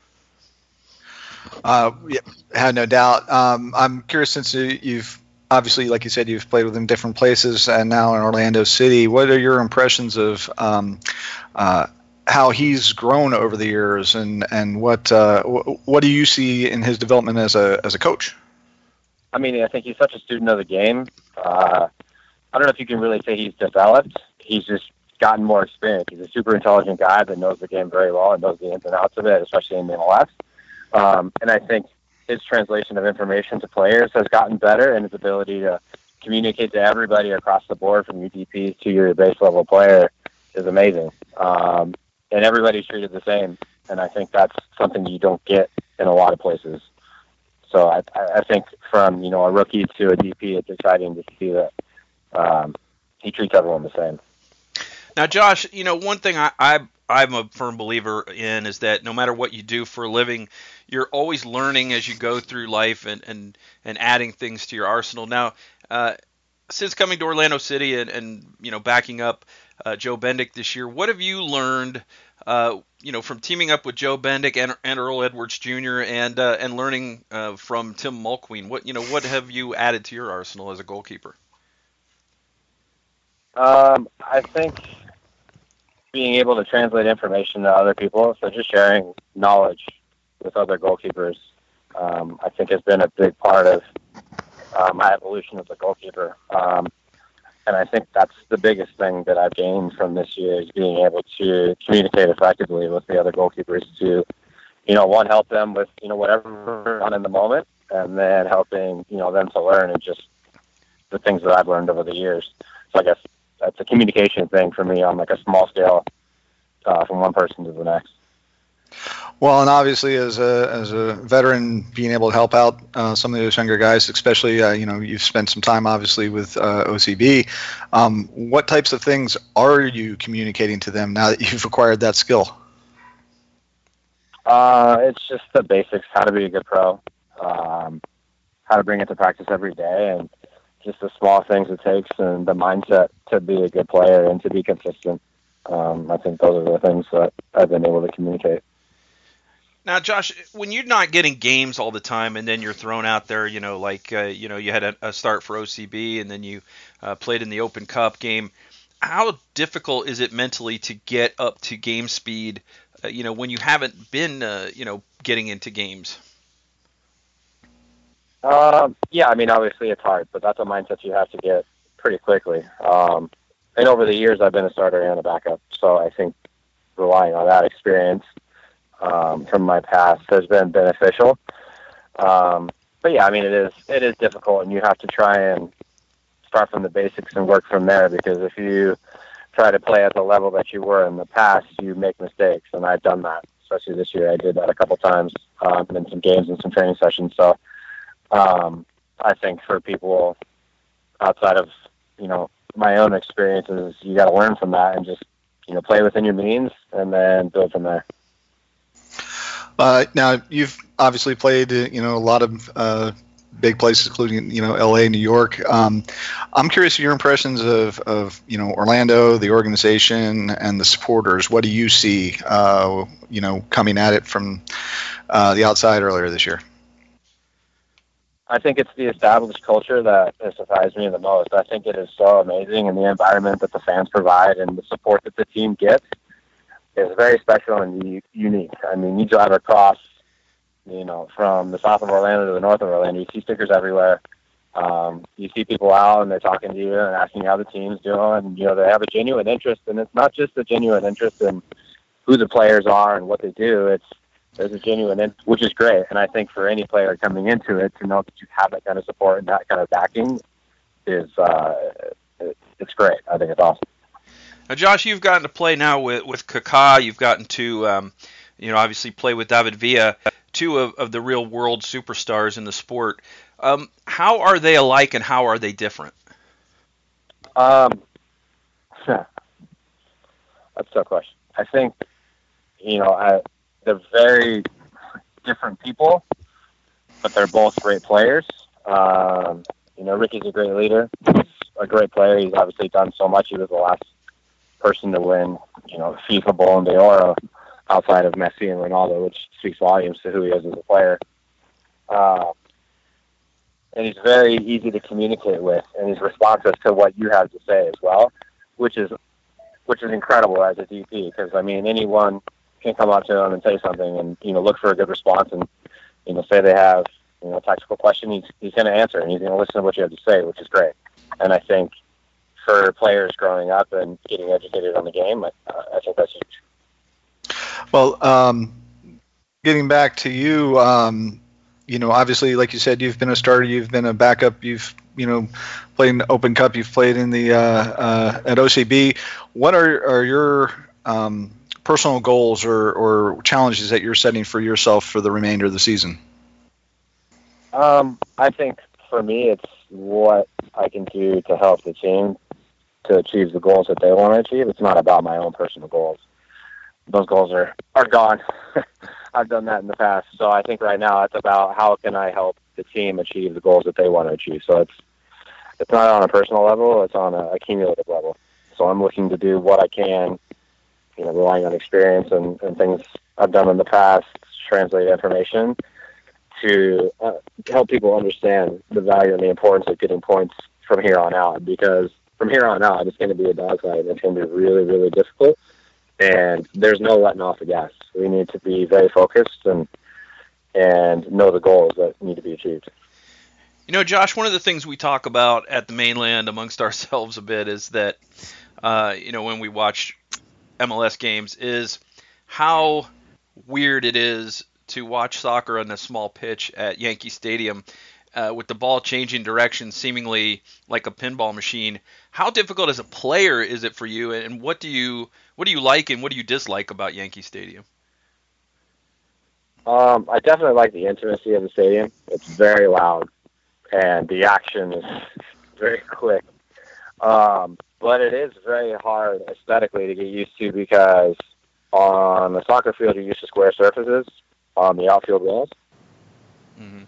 Yeah, no doubt. I'm curious, since you've obviously, like you said, you've played with him in different places and now in Orlando City. What are your impressions of how he's grown over the years, and what do you see in his development as a coach? I think he's such a student of the game. I don't know if you can really say he's developed. He's just gotten more experience. He's a super intelligent guy that knows the game very well and knows the ins and outs of it, especially in MLS. And I think his translation of information to players has gotten better, and his ability to communicate to everybody across the board from your DPs to your base level player is amazing. And everybody's treated the same. And I think that's something you don't get in a lot of places. So I think from, a rookie to a DP, it's exciting to see that he treats everyone the same. Now, Josh, one thing I'm a firm believer in is that no matter what you do for a living, you're always learning as you go through life and adding things to your arsenal. Now, since coming to Orlando City and backing up Joe Bendik this year, what have you learned, from teaming up with Joe Bendik and Earl Edwards Jr. and learning from Tim Mulqueen? What have you added to your arsenal as a goalkeeper? I think being able to translate information to other people, so just sharing knowledge with other goalkeepers, I think has been a big part of my evolution as a goalkeeper. And I think that's the biggest thing that I've gained from this year is being able to communicate effectively with the other goalkeepers to, one, help them with, whatever on in the moment, and then helping, them to learn and just the things that I've learned over the years. So I guess that's a communication thing for me on like a small scale from one person to the next. Well, and obviously as a veteran, being able to help out some of those younger guys, especially, you've spent some time obviously with OCB. What types of things are you communicating to them now that you've acquired that skill? It's just the basics, how to be a good pro, how to bring it to practice every day, and just the small things it takes and the mindset to be a good player and to be consistent. I think those are the things that I've been able to communicate. Now, Josh, when you're not getting games all the time and then you're thrown out there, you had a start for OCB and then you played in the Open Cup game, how difficult is it mentally to get up to game speed, when you haven't been, getting into games? Yeah, obviously it's hard, but that's a mindset you have to get pretty quickly. And over the years, I've been a starter and a backup, so I think relying on that experience from my past has been beneficial. But yeah, it is difficult, and you have to try and start from the basics and work from there, because if you try to play at the level that you were in the past, you make mistakes, and I've done that, especially this year. I did that a couple times in some games and some training sessions. So I think for people outside of, my own experiences, you got to learn from that and just, play within your means and then build from there. Now, you've obviously played, a lot of big places, including, LA, New York. I'm curious of your impressions of Orlando, the organization, and the supporters. What do you see, coming at it from the outside earlier this year? I think it's the established culture that has surprised me the most. I think it is so amazing, and the environment that the fans provide and the support that the team gets is very special and unique. You drive across, from the south of Orlando to the north of Orlando, you see stickers everywhere. You see people out and they're talking to you and asking how the team's doing. And, they have a genuine interest, and it's not just a genuine interest in who the players are and what they do. There's a genuine interest, which is great. And I think for any player coming into it, to know that you have that kind of support and that kind of backing is, it's great. I think it's awesome. Now, Josh, you've gotten to play now with Kaká. You've gotten to, obviously play with David Villa, two of the real world superstars in the sport. How are they alike and how are they different? That's a tough question. I think, they're very different people, but they're both great players. Ricky's a great leader. He's a great player. He's obviously done so much. He was the last person to win, FIFA Ballon d'Or outside of Messi and Ronaldo, which speaks volumes to who he is as a player. And he's very easy to communicate with, and he's responsive to what you have to say as well, which is incredible as a DP, because anyone can come up to him and say something and look for a good response, and say they have a tactical question, he's going to answer, and he's going to listen to what you have to say, which is great. And I think for players growing up and getting educated on the game, I think that's huge. Well, getting back to you, Obviously, like you said, you've been a starter, you've been a backup, you've played in the Open Cup, you've played in the at OCB. What are your personal goals or challenges that you're setting for yourself for the remainder of the season? I think for me, it's what I can do to help the team to achieve the goals that they want to achieve. It's not about my own personal goals. Those goals are gone. I've done that in the past. So I think right now it's about how can I help the team achieve the goals that they want to achieve. So it's not on a personal level, it's on a cumulative level. So I'm looking to do what I can, relying on experience and things I've done in the past, translate information to help people understand the value and the importance of getting points from here on out. Because from here on out, it's going to be a dogfight, and it's going to be really, really difficult. And there's no letting off the gas. We need to be very focused and know the goals that need to be achieved. Josh, one of the things we talk about at the mainland amongst ourselves a bit is that, when we watch MLS games, is how weird it is to watch soccer on a small pitch at Yankee Stadium with the ball changing direction seemingly like a pinball machine. How difficult as a player is it for you, and what do you like and what do you dislike about Yankee Stadium? I definitely like the intimacy of the stadium. It's very loud, and the action is very quick. But it is very hard aesthetically to get used to because on the soccer field you're used to square surfaces on the outfield walls. Mm-hmm.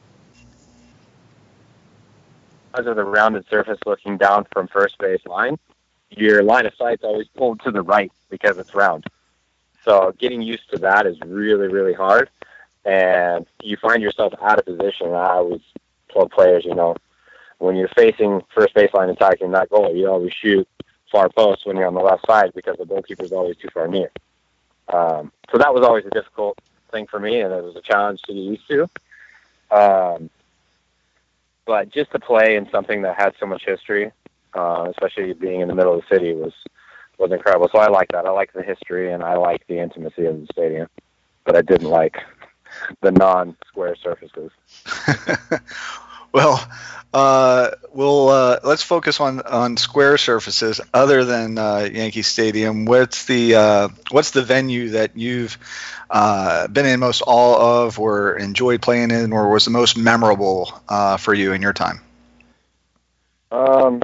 Because of the rounded surface looking down from first base line, your line of sight's always pulled to the right because it's round. So getting used to that is really, really hard. And you find yourself out of position. I always told players, when you're facing first baseline attacking that goal, you always shoot far post when you're on the left side because the goalkeeper's always too far near. So that was always a difficult thing for me, and it was a challenge to get used to. But just to play in something that had so much history, especially being in the middle of the city, was incredible. So I like that. I like the history, and I like the intimacy of the stadium. But I didn't like the non-square surfaces. Well, let's focus on square surfaces other than Yankee Stadium. What's the venue that you've been in most all of, or enjoyed playing in, or was the most memorable for you in your time? And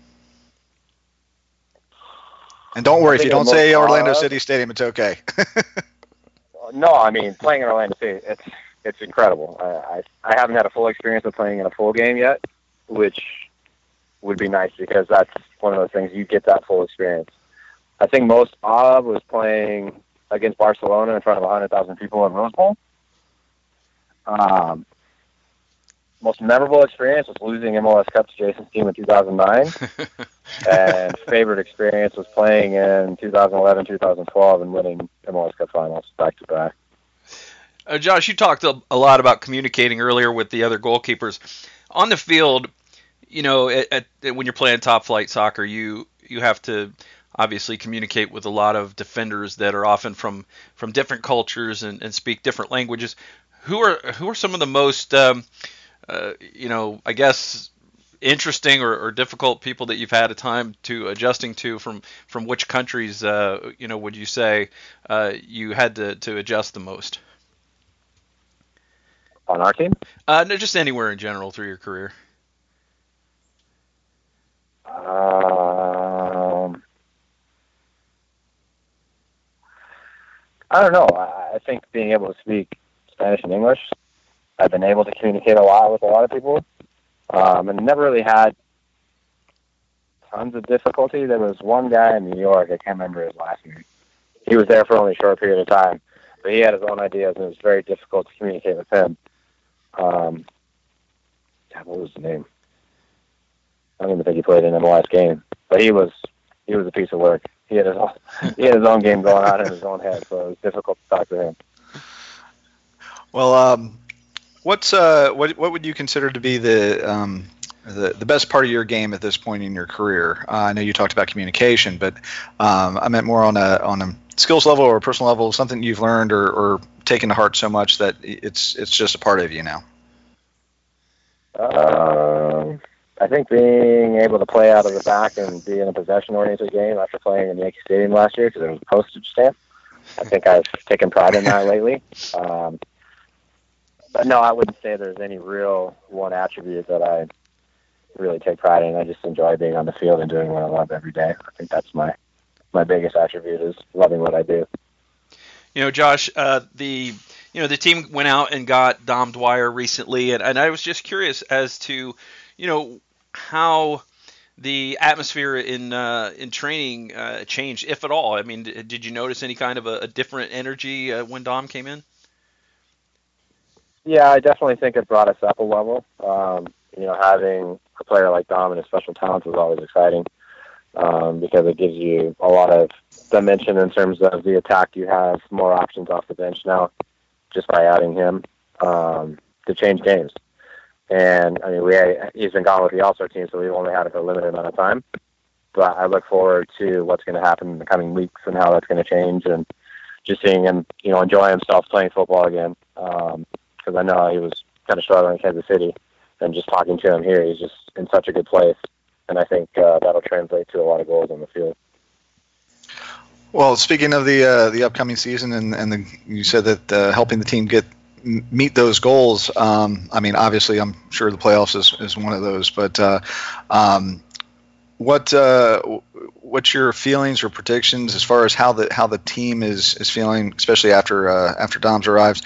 don't worry if you don't say Orlando City Stadium, it's okay. No, I mean, playing in Orlando City, it's incredible. I haven't had a full experience of playing in a full game yet, which would be nice because that's one of those things, you get that full experience. I think most of was playing against Barcelona in front of 100,000 people at Rose Bowl. Most memorable experience was losing MLS Cup to Jason's team in 2009. And favorite experience was playing in 2011, 2012 and winning MLS Cup finals back-to-back. Josh, you talked a lot about communicating earlier with the other goalkeepers. On the field, when you're playing top flight soccer, you have to obviously communicate with a lot of defenders that are often from different cultures and speak different languages. Who are some of the most, I guess, interesting or difficult people that you've had a time to adjusting to from which countries, would you say you had to adjust the most? On our team? No, just anywhere in general through your career. I don't know. I think being able to speak Spanish and English, I've been able to communicate a lot with a lot of people, and never really had tons of difficulty. There was one guy in New York, I can't remember his last name. He was there for only a short period of time, but he had his own ideas, and it was very difficult to communicate with him. What was his name? I don't even think he played in an MLS game, but he was a piece of work. He had his own game going on in his own head, so it was difficult to talk to him. Well, what would you consider to be the best part of your game at this point in your career? I know you talked about communication, but I meant more on a skills level or a personal level, something you've learned or taken to heart so much that it's just a part of you now. I think being able to play out of the back and be in a possession-oriented game after playing in Yankee Stadium last year because it was a postage stamp. I think I've taken pride in that lately. But no, I wouldn't say there's any real one attribute that I really take pride in. I just enjoy being on the field and doing what I love every day. I think that's my biggest attribute is loving what I do. Josh, the team went out and got Dom Dwyer recently, and I was just curious as to, how the atmosphere in training changed, if at all. I mean, did you notice any kind of a different energy when Dom came in? Yeah, I definitely think it brought us up a level. Having a player like Dom and his special talents is always exciting because it gives you a lot of dimension in terms of the attack. You have more options off the bench now just by adding him to change games. And, I mean, he's been gone with the All-Star team, so we've only had it for a limited amount of time. But I look forward to what's going to happen in the coming weeks and how that's going to change and just seeing him, enjoy himself playing football again. Because I know he was kind of struggling in Kansas City. And just talking to him here, he's just in such a good place. And I think that'll translate to a lot of goals on the field. Well, speaking of the upcoming season, and you said that helping the team meet those goals. I mean, obviously, I'm sure the playoffs is one of those. But what's your feelings or predictions as far as how the team is feeling, especially after Dom's arrived?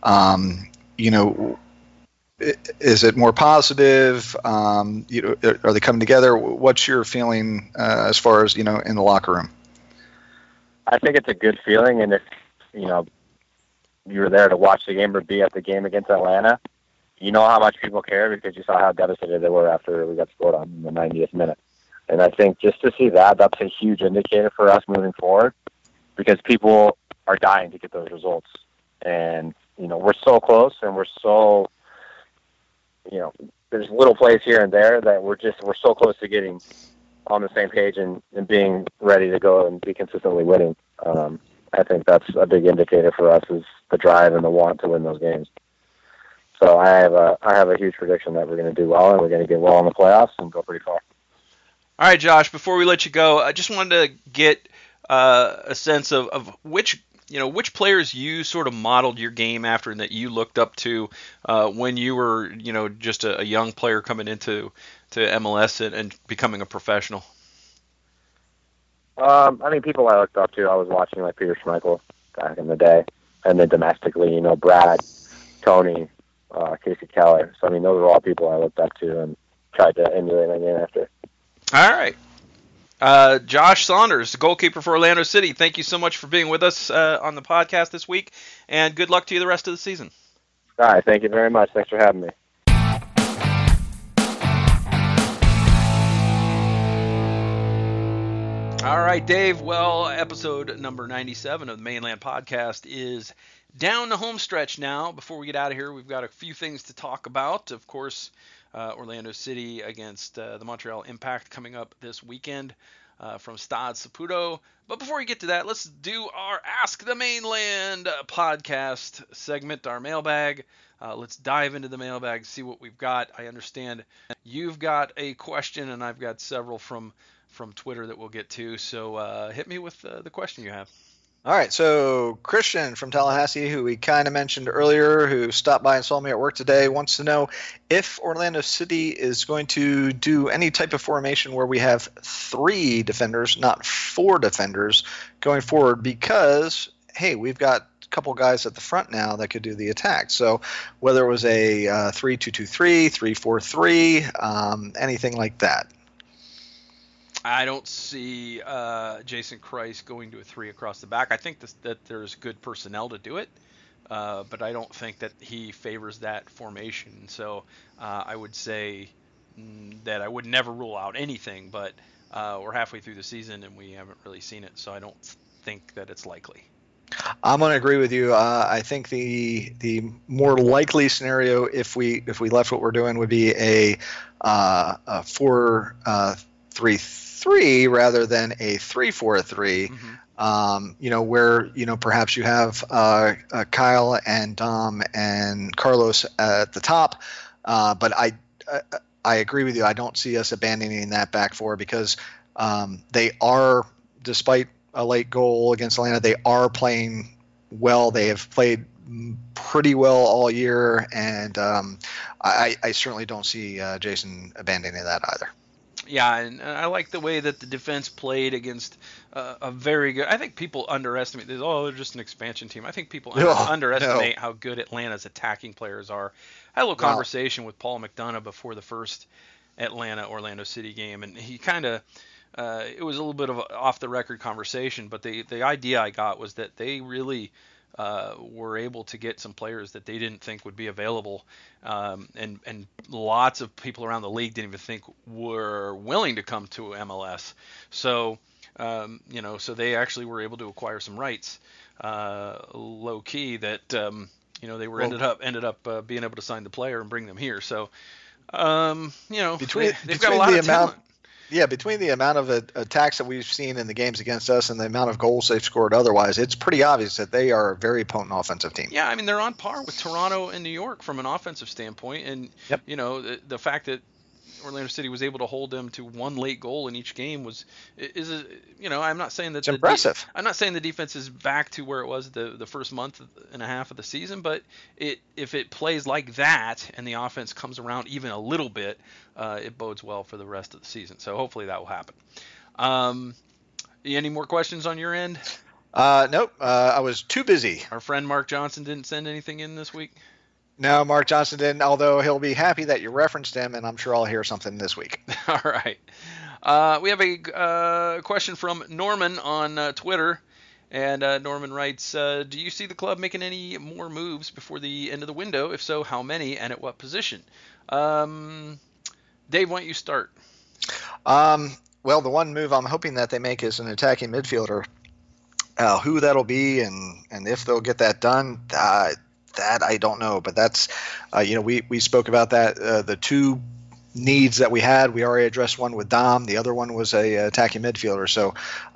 Is it more positive? Are they coming together? What's your feeling as far as in the locker room? I think it's a good feeling, and if you were there to watch the game or be at the game against Atlanta, you know how much people care because you saw how devastated they were after we got scored on in the 90th minute. And I think just to see that's a huge indicator for us moving forward because people are dying to get those results. And, we're so close and we're so, there's little plays here and there that we're so close to getting on the same page and being ready to go and be consistently winning. I think that's a big indicator for us is the drive and the want to win those games. So I have a huge prediction that we're going to do well and we're going to get well in the playoffs and go pretty far. All right, Josh, before we let you go, I just wanted to get a sense of which players you sort of modeled your game after and that you looked up to when you were, just a young player coming into MLS and becoming a professional. People I looked up to, I was watching like Peter Schmeichel back in the day, and then domestically, Brad, Tony, Casey Keller. So, those are all people I looked up to and tried to emulate my game after. All right. Josh Saunders, the goalkeeper for Orlando City, thank you so much for being with us on the podcast this week, and good luck to you the rest of the season. All right, thank you very much. Thanks for having me. All right, Dave. Well, episode number 97 of the Mainland Podcast is down the home stretch now. Before we get out of here, we've got a few things to talk about. Of course, Orlando City against the Montreal Impact coming up this weekend from Stade Saputo. But before we get to that, let's do our Ask the Mainland podcast segment, our mailbag. Let's dive into the mailbag, see what we've got. I understand you've got a question, and I've got several from Twitter that we'll get to. So hit me with the question you have. All right, so Christian from Tallahassee, who we kind of mentioned earlier, who stopped by and saw me at work today, wants to know if Orlando City is going to do any type of formation where we have 3 defenders, not 4 defenders, going forward because, hey, we've got a couple guys at the front now that could do the attack. So whether it was a 3-2-2-3, 3-4-3, anything like that. I don't see Jason Kreis going to a 3 across the back. I think that there's good personnel to do it, but I don't think that he favors that formation. So I would say that I would never rule out anything, but we're halfway through the season and we haven't really seen it, so I don't think that it's likely. I'm going to agree with you. I think the more likely scenario, if we left what we're doing, would be a 4-3-3 rather than a 3-4-3. Mm-hmm. Where perhaps you have Kyle and Dom and Carlos at the top, but I agree with you. I don't see us abandoning that back four because they are, despite a late goal against Atlanta, they are playing well. They have played pretty well all year, and I certainly don't see Jason abandoning that either. Yeah, and I like the way that the defense played against a very good. I think people underestimate this. Oh, they're just an expansion team. I think people underestimate how good Atlanta's attacking players are. I had a little conversation with Paul McDonough before the first Atlanta-Orlando City game, and he kind of it was a little bit of an off-the-record conversation, but the idea I got was that they really were able to get some players that they didn't think would be available, and lots of people around the league didn't even think were willing to come to MLS. So so they actually were able to acquire some rights low key that they were ended up being able to sign the player and bring them here. So they've got a lot of talent. Yeah, between the amount of attacks that we've seen in the games against us and the amount of goals they've scored otherwise, it's pretty obvious that they are a very potent offensive team. Yeah, I mean, they're on par with Toronto and New York from an offensive standpoint. And, the fact that Orlando City was able to hold them to one late goal in each game I'm not saying that it's impressive. I'm not saying the defense is back to where it was the first month and a half of the season, but if it plays like that and the offense comes around even a little bit, it bodes well for the rest of the season. So hopefully that will happen. Any more questions on your end? Nope. I was too busy. Our friend Mark Johnson didn't send anything in this week? No, Mark Johnson didn't, although he'll be happy that you referenced him, and I'm sure I'll hear something this week. All right. We have a question from Norman on Twitter, and Norman writes, do you see the club making any more moves before the end of the window? If so, how many and at what position? Dave, why don't you start? Well, the one move I'm hoping that they make is an attacking midfielder. Who that'll be and if they'll get that done, that I don't know, but that's we spoke about that the two needs that we had. We already addressed one with Dom. The other one was a attacking midfielder. So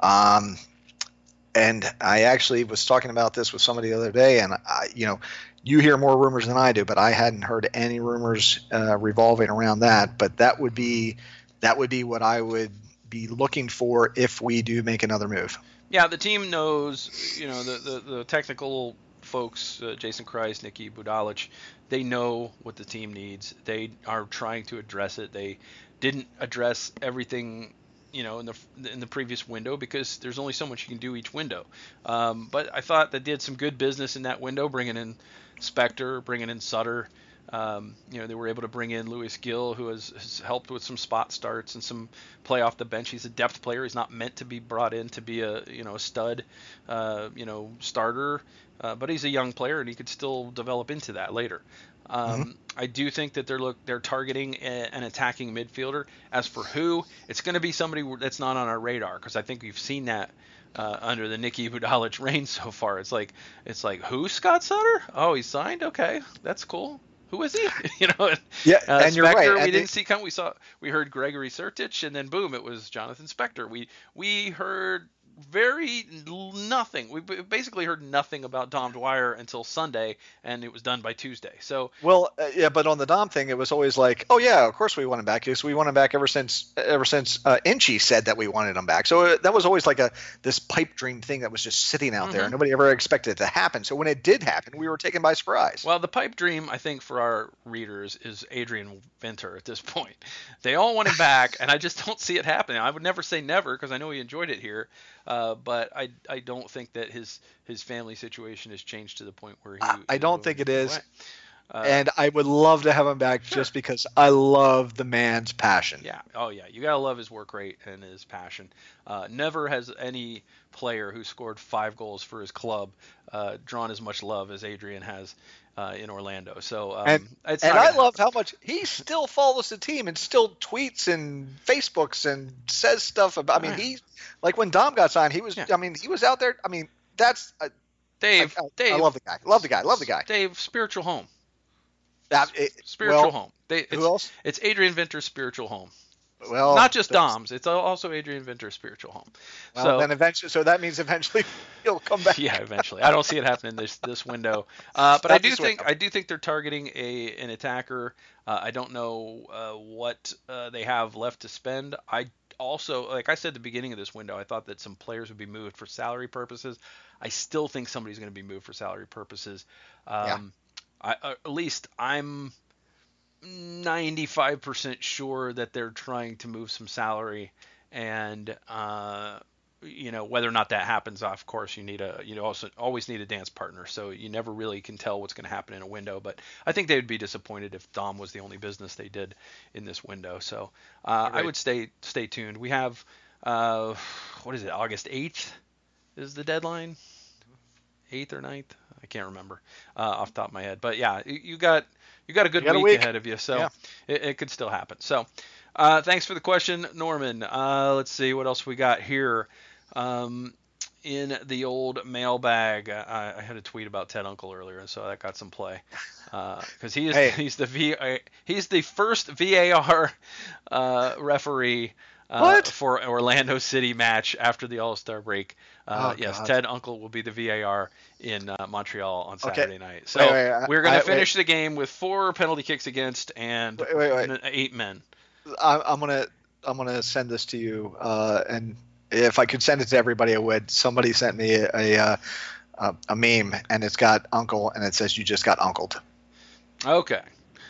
and I actually was talking about this with somebody the other day, and you hear more rumors than I do, but I hadn't heard any rumors revolving around that. But that would be what I would be looking for if we do make another move. Yeah, the team knows, the technical folks, Jason Kreis, Nicky Budalic, they know what the team needs. They are trying to address it. They didn't address everything, in the previous window because there's only so much you can do each window. But I thought they did some good business in that window, bringing in Spector, bringing in Sutter. They were able to bring in Luis Gil, who has helped with some spot starts and some play off the bench. He's a depth player. He's not meant to be brought in to be a stud, starter. But he's a young player, and he could still develop into that later. I do think that they're targeting an attacking midfielder. As for who, it's going to be somebody that's not on our radar, because I think we've seen that under the Nicky Budalic reign so far. It's like who? Scott Sutter? Oh, he signed. Okay, that's cool. Who is he? Yeah, and you're right. We didn't see come. We heard Gregory Sertich, and then boom, it was Jonathan Spector. We heard nothing. We basically heard nothing about Dom Dwyer until Sunday, and it was done by Tuesday. So but on the Dom thing, it was always like, oh yeah, of course we want him back. Because we want him back ever since Inchy said that we wanted him back. So that was always like this pipe dream thing that was just sitting out there. Nobody ever expected it to happen. So when it did happen, we were taken by surprise. Well, the pipe dream, I think, for our readers is Adrian Venter at this point. They all want him back, and I just don't see it happening. I would never say never, because I know he enjoyed it here. But I don't think that his family situation has changed to the point where I don't think it is. And I would love to have him back just because I love the man's passion. Yeah. Oh, yeah. You got to love his work rate and his passion. Never has any player who scored 5 goals for his club drawn as much love as Adrian has in Orlando. So I love how much he still follows the team and still tweets and Facebooks and says stuff about. He's like when Dom got signed, he was. Yeah. He was out there. That's Dave. I love the guy. Love the guy. Dave, spiritual home. Spiritual home. Who else? It's Adrian Venter's spiritual home. Well, not just Dom's. It's also Adrian Venter's spiritual home. Well, so then eventually, so that means eventually he'll come back. Yeah, eventually. I don't see it happening this window. But I do think they're targeting an attacker. I don't know what they have left to spend. I also, like I said at the beginning of this window, I thought that some players would be moved for salary purposes. I still think somebody's going to be moved for salary purposes. At least I'm 95% sure that they're trying to move some salary, and whether or not that happens, of course, you also always need a dance partner, so you never really can tell what's going to happen in a window. But I think they would be disappointed if Dom was the only business they did in this window. So right. I would stay tuned. We have what is it? August 8th is the deadline. 8th or 9th? I can't remember off the top of my head. But yeah, you got a good week ahead of you, so it could still happen. So thanks for the question, Norman. Let's see what else we got here. In the old mailbag, I had a tweet about Ted Unkel earlier, so that got some play. Because he's the first VAR referee for Orlando City match after the All-Star break. Yes, God. Ted Unkel will be the VAR in Montreal on Saturday night. So we're going to finish the game with 4 penalty kicks against and 8 men. I'm gonna send this to you, and if I could send it to everybody, I would. Somebody sent me a meme, and it's got Uncle, and it says you just got Unkled. Okay.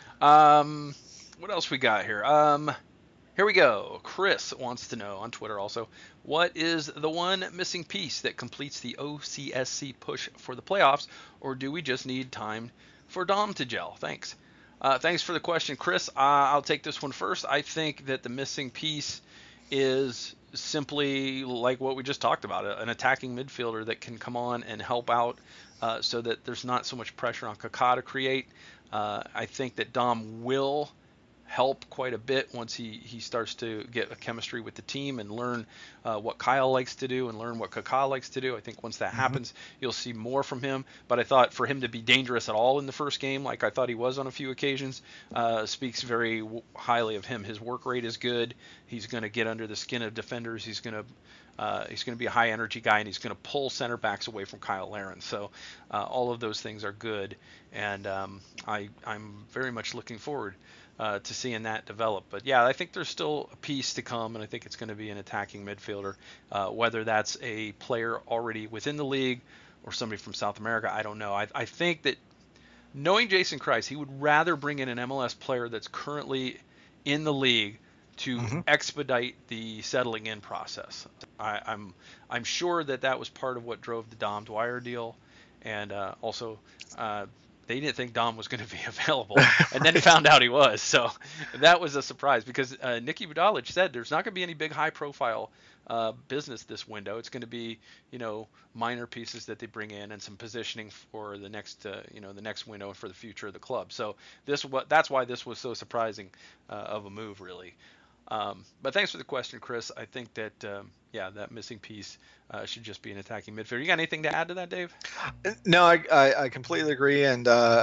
What else we got here? Here we go. Chris wants to know on Twitter also, what is the one missing piece that completes the OCSC push for the playoffs, or do we just need time for Dom to gel? Thanks. Thanks for the question, Chris. I'll take this one first. I think that the missing piece is simply like what we just talked about, an attacking midfielder that can come on and help out so that there's not so much pressure on Kaká to create. I think that Dom will help quite a bit once he starts to get a chemistry with the team and learn what Kyle likes to do and learn what Kaká likes to do. I think once that happens, you'll see more from him. But I thought for him to be dangerous at all in the first game, like I thought he was on a few occasions, speaks very highly of him. His work rate is good. He's going to get under the skin of defenders. He's going to be a high energy guy, and he's going to pull center backs away from Kyle Larin. So all of those things are good, and I'm very much looking forward to seeing that develop. But yeah, I think there's still a piece to come, and I think it's going to be an attacking midfielder, whether that's a player already within the league or somebody from South America. I don't know. I think that knowing Jason Kreis, he would rather bring in an MLS player that's currently in the league to expedite the settling in process. I'm sure that was part of what drove the Dom Dwyer deal, and also they didn't think Dom was going to be available, and then found out he was. So that was a surprise because Nicky Budalic said there's not going to be any big high-profile business this window. It's going to be, minor pieces that they bring in and some positioning for the next, the next window and for the future of the club. So that's why this was so surprising of a move, really. But thanks for the question, Chris. I think that, that missing piece should just be an attacking midfielder. You got anything to add to that, Dave? No, I completely agree. And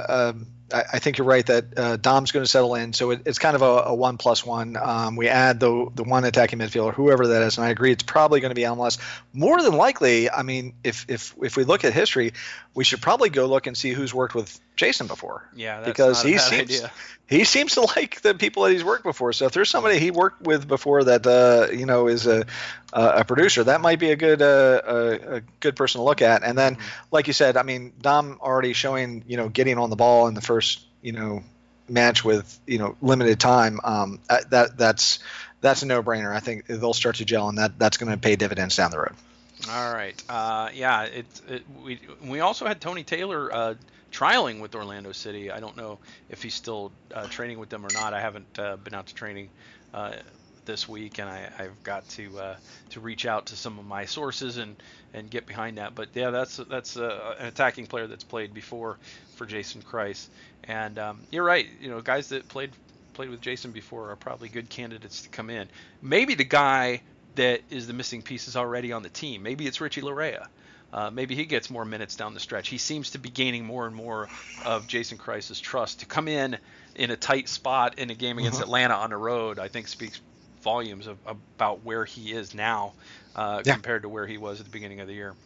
I think you're right that Dom's going to settle in. So it's kind of a 1+1. We add the one attacking midfielder, whoever that is. And I agree, it's probably going to be MLS. More than likely, I mean, if we look at history, we should probably go look and see who's worked with Jason before. Yeah, that's because not a bad idea. He seems to like the people that he's worked before. So if there's somebody he worked with before that is a producer, that might be a good person to look at. And then, like you said, I mean, Dom already showing getting on the ball in the first match with limited time. That's a no-brainer. I think they'll start to gel, and that's going to pay dividends down the road. All right. We also had Tony Taylor trialing with Orlando City. I don't know if he's still training with them or not. I haven't been out to training this week, and I've got to reach out to some of my sources and get behind that. But yeah, that's an attacking player that's played before for Jason Kreis. And you're right. Guys that played with Jason before are probably good candidates to come in. Maybe the guy that is the missing piece is already on the team. Maybe it's Richie Larea. Maybe he gets more minutes down the stretch. He seems to be gaining more and more of Jason Kreis's trust to come in a tight spot in a game against Atlanta on the road. I think speaks volumes about where he is now compared to where he was at the beginning of the year.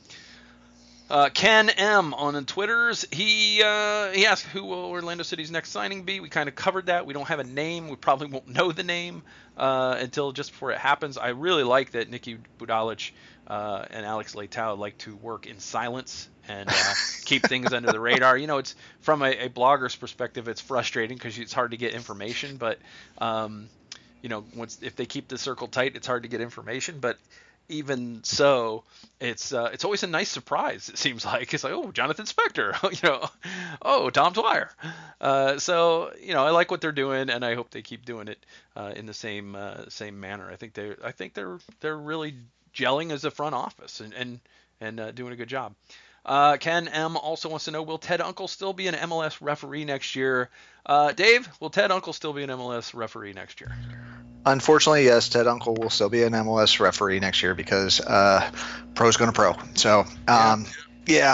Ken M on the Twitters, he asked who will Orlando City's next signing be. We kind of covered that. We don't have a name. We probably won't know the name until just before it happens. I really like that Nicky Budalic and Alex Leitao like to work in silence and keep things under the radar. You know, it's from a blogger's perspective, it's frustrating because it's hard to get information. But you know, if they keep the circle tight, it's hard to get information. But even so, it's always a nice surprise. It seems like it's like, oh, Jonathan Spector, you know, oh, Tom Dwyer. So you know, I like what they're doing, and I hope they keep doing it in the same manner. I think they're really gelling as a front office and doing a good job. Ken M also wants to know, will Ted Unkel still be an MLS referee next year? Dave, will Ted Unkel still be an MLS referee next year? Unfortunately, yes, Ted Unkel will still be an MLS referee next year because pro's going to pro. So, yeah,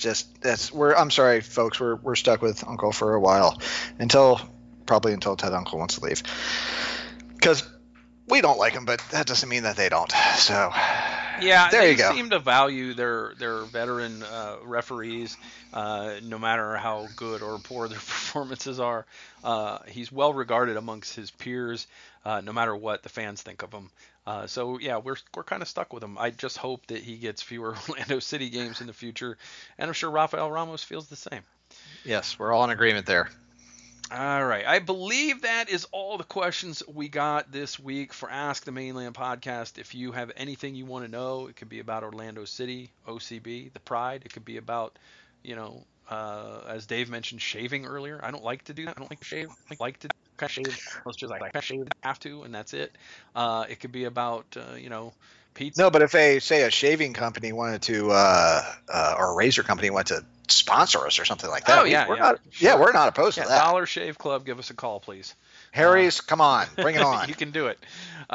I'm sorry, folks. We're stuck with Unkel for a while until Ted Unkel wants to leave. Because we don't like him, but that doesn't mean that they don't. So, yeah, there you go. They seem to value their veteran referees, no matter how good or poor their performances are. He's well regarded amongst his peers, no matter what the fans think of him. So yeah, we're kind of stuck with him. I just hope that he gets fewer Orlando City games in the future, and I'm sure Rafael Ramos feels the same. Yes, we're all in agreement there. All right. I believe that is all the questions we got this week for Ask the Mainland podcast. If you have anything you want to know, it could be about Orlando City, OCB, the Pride. It could be about, you know, as Dave mentioned, shaving earlier. I don't like to do that. I don't like to shave. I like to kind of shave. Let's just like shave. Have to, and that's it. It could be about, you know, pizza. No, but if a shaving company wanted to, or a razor company wanted to sponsor us or something like that. We're not opposed to that. Dollar Shave Club, give us a call, please. Harry's, come on, bring it on. You can do it.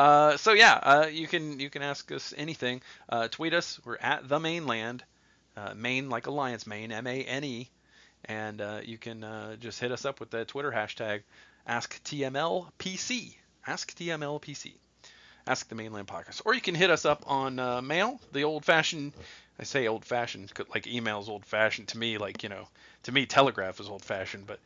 You can ask us anything. Tweet us. We're at the Mainland, Maine like Alliance Maine, MANE, and you can just hit us up with the Twitter hashtag AskTMLPC. AskTMLPC. Ask the Mainland Podcast. Or you can hit us up on mail, the old-fashioned. I say old-fashioned, like email's old-fashioned to me. Like, you know, to me, telegraph is old-fashioned. But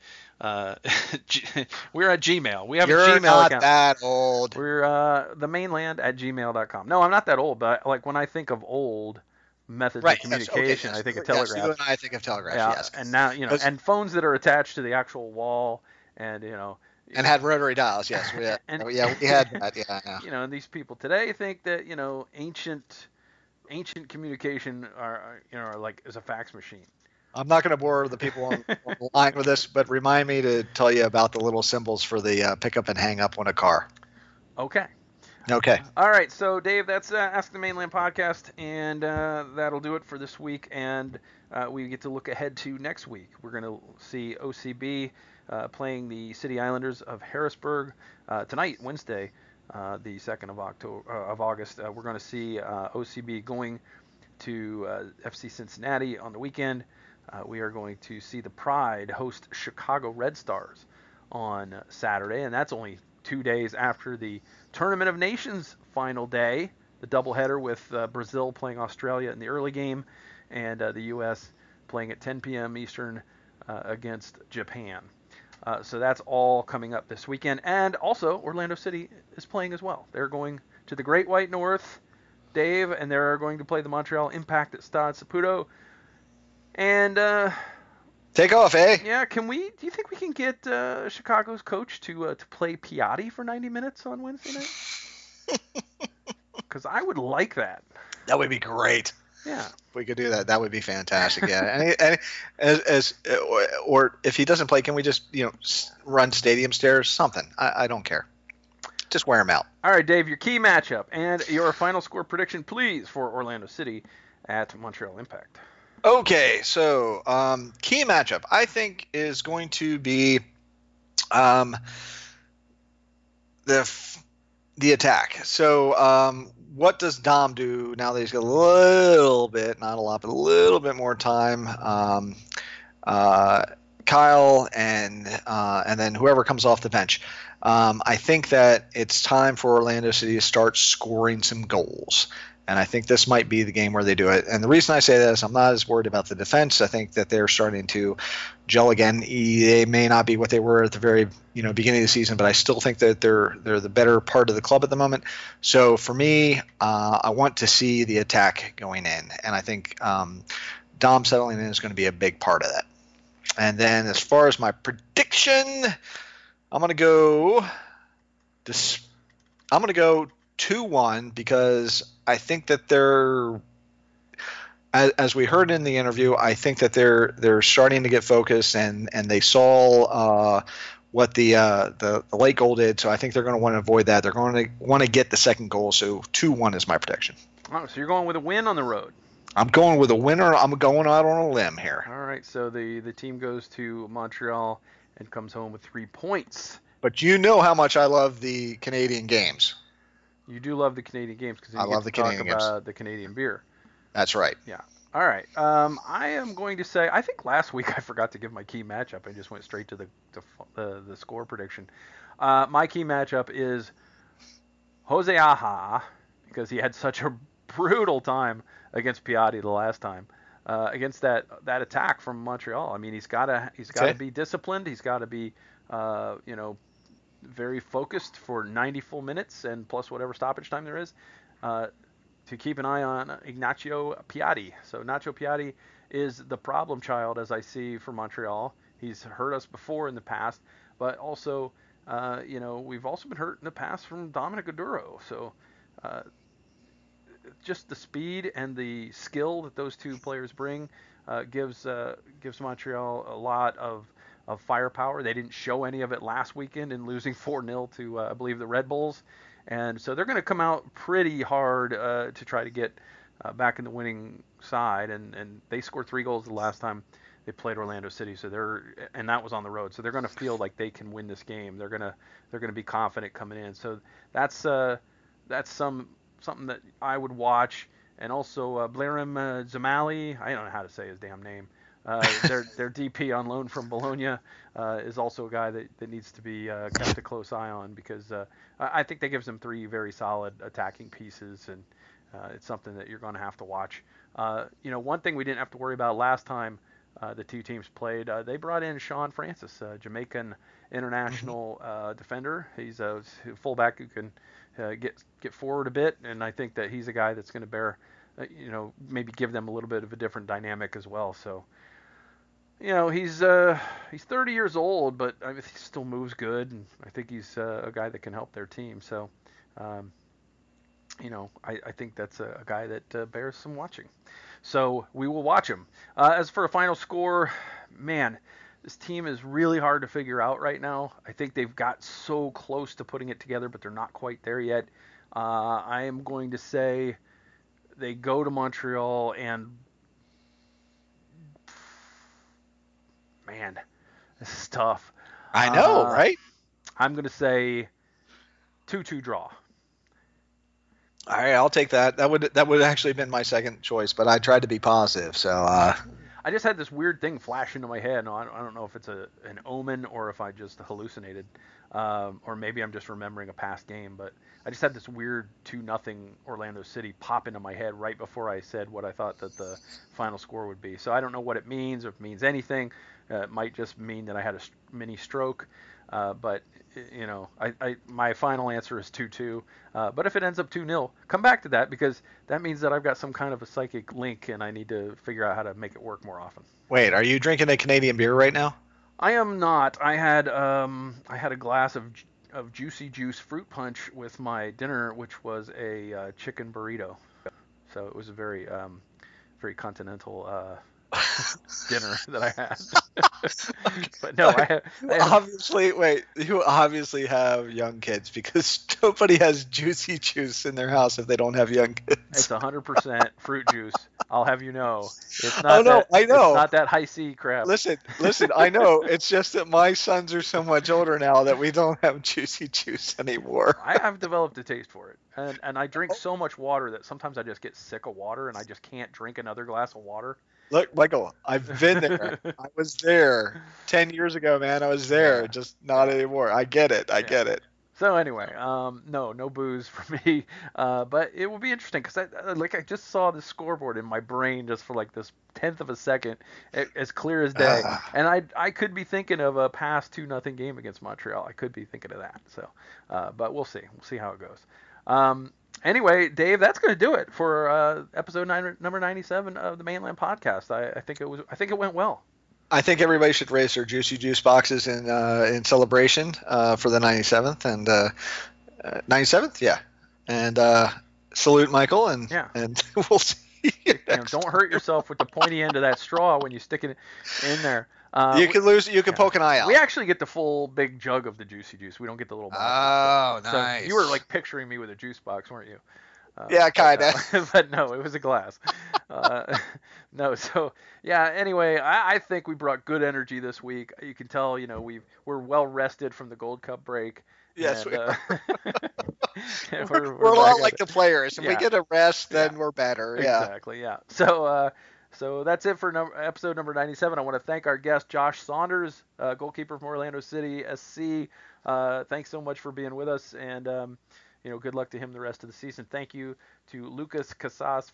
we're at Gmail. We have a Gmail account. You're not that old. We're themainland@gmail.com. No, I'm not that old. But like when I think of old methods of communication, I think of telegraph. Yes, you and I think of telegraph. Yeah, yes. And now, you know, and phones that are attached to the actual wall, and you know. And had rotary dials, yes. We had that. Yeah. You know, and these people today think that, you know, ancient communication are like is a fax machine. I'm not going to bore the people on the line with this, but remind me to tell you about the little symbols for the pick up and hang up on a car. Okay. All right. So, Dave, that's Ask the Mainland podcast, and that'll do it for this week. And we get to look ahead to next week. We're going to see OCB playing the City Islanders of Harrisburg tonight, Wednesday, the 2nd of August. We're going to see OCB going to FC Cincinnati on the weekend. We are going to see the Pride host Chicago Red Stars on Saturday, and that's only 2 days after the Tournament of Nations final day, the doubleheader with Brazil playing Australia in the early game, and the U.S. playing at 10 p.m. Eastern against Japan. So that's all coming up this weekend. And also, Orlando City is playing as well. They're going to the Great White North, Dave, and they're going to play the Montreal Impact at Stade Saputo. And take off, eh? Yeah, do you think we can get Chicago's coach to play Piatti for 90 minutes on Wednesday night? Because I would like that. That would be great. Yeah, if we could do that, that would be fantastic. Yeah, or if he doesn't play, can we just run stadium stairs? Something. I don't care. Just wear him out. All right, Dave, your key matchup and your final score prediction, please, for Orlando City at Montreal Impact. Okay, so key matchup I think is going to be the attack. So what does Dom do now that he's got a little bit, not a lot, but a little bit more time Kyle and then whoever comes off the bench. I think that it's time for Orlando City to start scoring some goals. And I think this might be the game where they do it. And the reason I say that is I'm not as worried about the defense. I think that they're starting to gel again. They may not be what they were at the very beginning of the season, but I still think that they're the better part of the club at the moment. So for me, I want to see the attack going in, and I think Dom settling in is going to be a big part of that. And then as far as my prediction, I'm going to go 2-1 because I think that they're, as we heard in the interview, I think that they're starting to get focused and they saw what the late goal did. So I think they're going to want to avoid that. They're going to want to get the second goal. So 2-1 is my prediction. Oh, so you're going with a win on the road. I'm going with a winner. I'm going out on a limb here. All right. So the team goes to Montreal and comes home with 3 points. But you know how much I love the Canadian games. You do love the Canadian games because you love the Canadian games. About the Canadian beer. That's right. Yeah. All right. I am going to say I think last week I forgot to give my key matchup. I just went straight to the score prediction. My key matchup is Jose Aja because he had such a brutal time against Piatti the last time. Against that attack from Montreal. I mean, he's got to be disciplined. He's got to be very focused for 90 full minutes and plus whatever stoppage time there is to keep an eye on Ignacio Piatti. So Ignacio Piatti is the problem child, as I see, for Montreal. He's hurt us before in the past, but also, we've also been hurt in the past from Dominic Oduro. So just the speed and the skill that those two players bring gives Montreal a lot of firepower. They didn't show any of it last weekend in losing 4-0 to, I believe, the Red Bulls. And so they're going to come out pretty hard to try to get back in the winning side. And they scored 3 goals the last time they played Orlando City. And that was on the road. So they're going to feel like they can win this game. They're going to be confident coming in. So that's something that I would watch. And also Blairim Zamali, I don't know how to say his damn name. Their DP on loan from Bologna is also a guy that needs to be kept a close eye on because I think that gives them 3 very solid attacking pieces, and it's something that you're going to have to watch. One thing we didn't have to worry about last time the two teams played, they brought in Sean Francis, a Jamaican international defender. He's a fullback who can get forward a bit, and I think that he's a guy that's going to bear, maybe give them a little bit of a different dynamic as well. So. He's 30 years old, but I mean, he still moves good, and I think he's a guy that can help their team. So, I think that's a guy that bears some watching. So we will watch him. As for a final score, man, this team is really hard to figure out right now. I think they've got so close to putting it together, but they're not quite there yet. I am going to say they go to Montreal and man, this is tough. I know, right? I'm going to say 2-2 draw. All right, I'll take that. That would actually have been my second choice, but I tried to be positive. So I just had this weird thing flash into my head. No, I don't know if it's an omen or if I just hallucinated, or maybe I'm just remembering a past game. But I just had this weird 2-0 Orlando City pop into my head right before I said what I thought that the final score would be. So I don't know what it means, or if it means anything. It might just mean that I had a mini stroke, but my final answer is 2-2. But if it ends up 2-0, come back to that because that means that I've got some kind of a psychic link and I need to figure out how to make it work more often. Wait, are you drinking a Canadian beer right now? I am not. I had a glass of Juicy Juice fruit punch with my dinner, which was a chicken burrito. So it was a very very continental dinner that I had. But no, I obviously, wait, you obviously have young kids because nobody has Juicy Juice in their house if they don't have young kids. It's 100% fruit juice. I'll have you know. It's not I know. It's not that high C crap. Listen, I know. It's just that my sons are so much older now that we don't have Juicy Juice anymore. I've developed a taste for it. And I drink so much water that sometimes I just get sick of water and I just can't drink another glass of water. Look, Michael, I've been there. I was there 10 years ago, man. I was there, Yeah. just not anymore. I get it. I get it. So anyway, no booze for me, but it will be interesting because I just saw the scoreboard in my brain just for like this tenth of a second, as clear as day, and I could be thinking of a past 2-0 game against Montreal. I could be thinking of that. So, but we'll see. We'll see how it goes. Anyway, Dave, that's going to do it for episode number 97 of the Mainland Podcast. I think it went well. I think everybody should raise their Juicy Juice boxes in celebration for the 97th and 97th, yeah. And salute Michael, and we'll see. Don't hurt yourself with the pointy end of that straw when you stick it in there. You can lose. You can poke an eye out. We actually get the full big jug of the Juicy Juice. We don't get the little box. Oh, nice. So you were like picturing me with a juice box, weren't you? Yeah, kind of. But no, it was a glass. No, so yeah. Anyway, I think we brought good energy this week. You can tell, we're well rested from the Gold Cup break. Yes, and, we're a lot like the players. If we get a rest, then we're better. Yeah. Exactly. Yeah. So that's it for episode number 97. I want to thank our guest Josh Saunders, goalkeeper from Orlando City SC. Thanks so much for being with us, and good luck to him the rest of the season. Thank you to Lucas Casas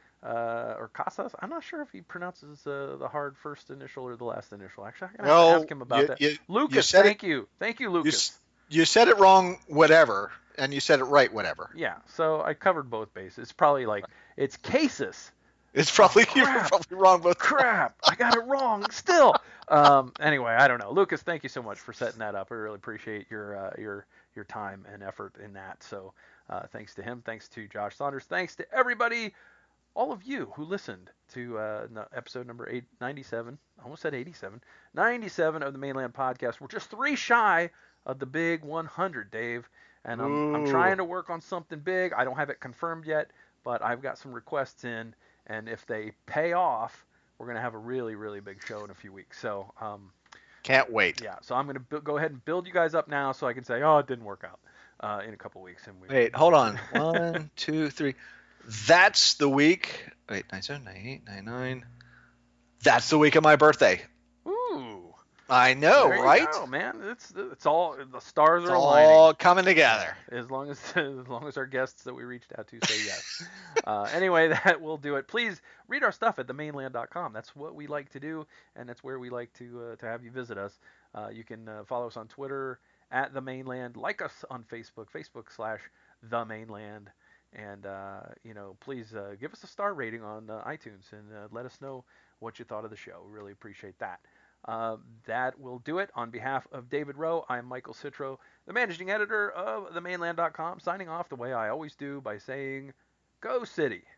or Casas. I'm not sure if he pronounces the hard first initial or the last initial. Actually, I'm gonna have to ask him about that. Lucas, thank you, Lucas. You said it wrong, whatever, and you said it right, whatever. Yeah, so I covered both bases. It's probably it's cases. It's probably you're probably wrong both. Crap, I got it wrong still. Anyway, I don't know. Lucas, thank you so much for setting that up. I really appreciate your time and effort in that. So thanks to him. Thanks to Josh Saunders. Thanks to everybody, all of you who listened to episode number 97. I almost said 87. 97 of the Mainland Podcast. We're just 3 shy of the big 100, Dave. And I'm trying to work on something big. I don't have it confirmed yet, but I've got some requests in. And if they pay off, we're going to have a really, really big show in a few weeks. So can't wait. Yeah, so I'm going to go ahead and build you guys up now so I can say, it didn't work out in a couple weeks. And wait, hold on. 1, 2, 3. That's the week. Wait, 97, 98, 99. That's the week of my birthday. Ooh. I know, right? Oh man, it's all the stars are aligning. All coming together. As long as our guests that we reached out to say yes. Anyway, that will do it. Please read our stuff at themainland.com. That's what we like to do, and that's where we like to have you visit us. You can follow us on Twitter at The Mainland. Like us on Facebook, Facebook/The Mainland. And please give us a star rating on iTunes and let us know what you thought of the show. We really appreciate that. That will do it. On behalf of David Rowe, I'm Michael Citro, the managing editor of themainland.com, signing off the way I always do by saying, Go City!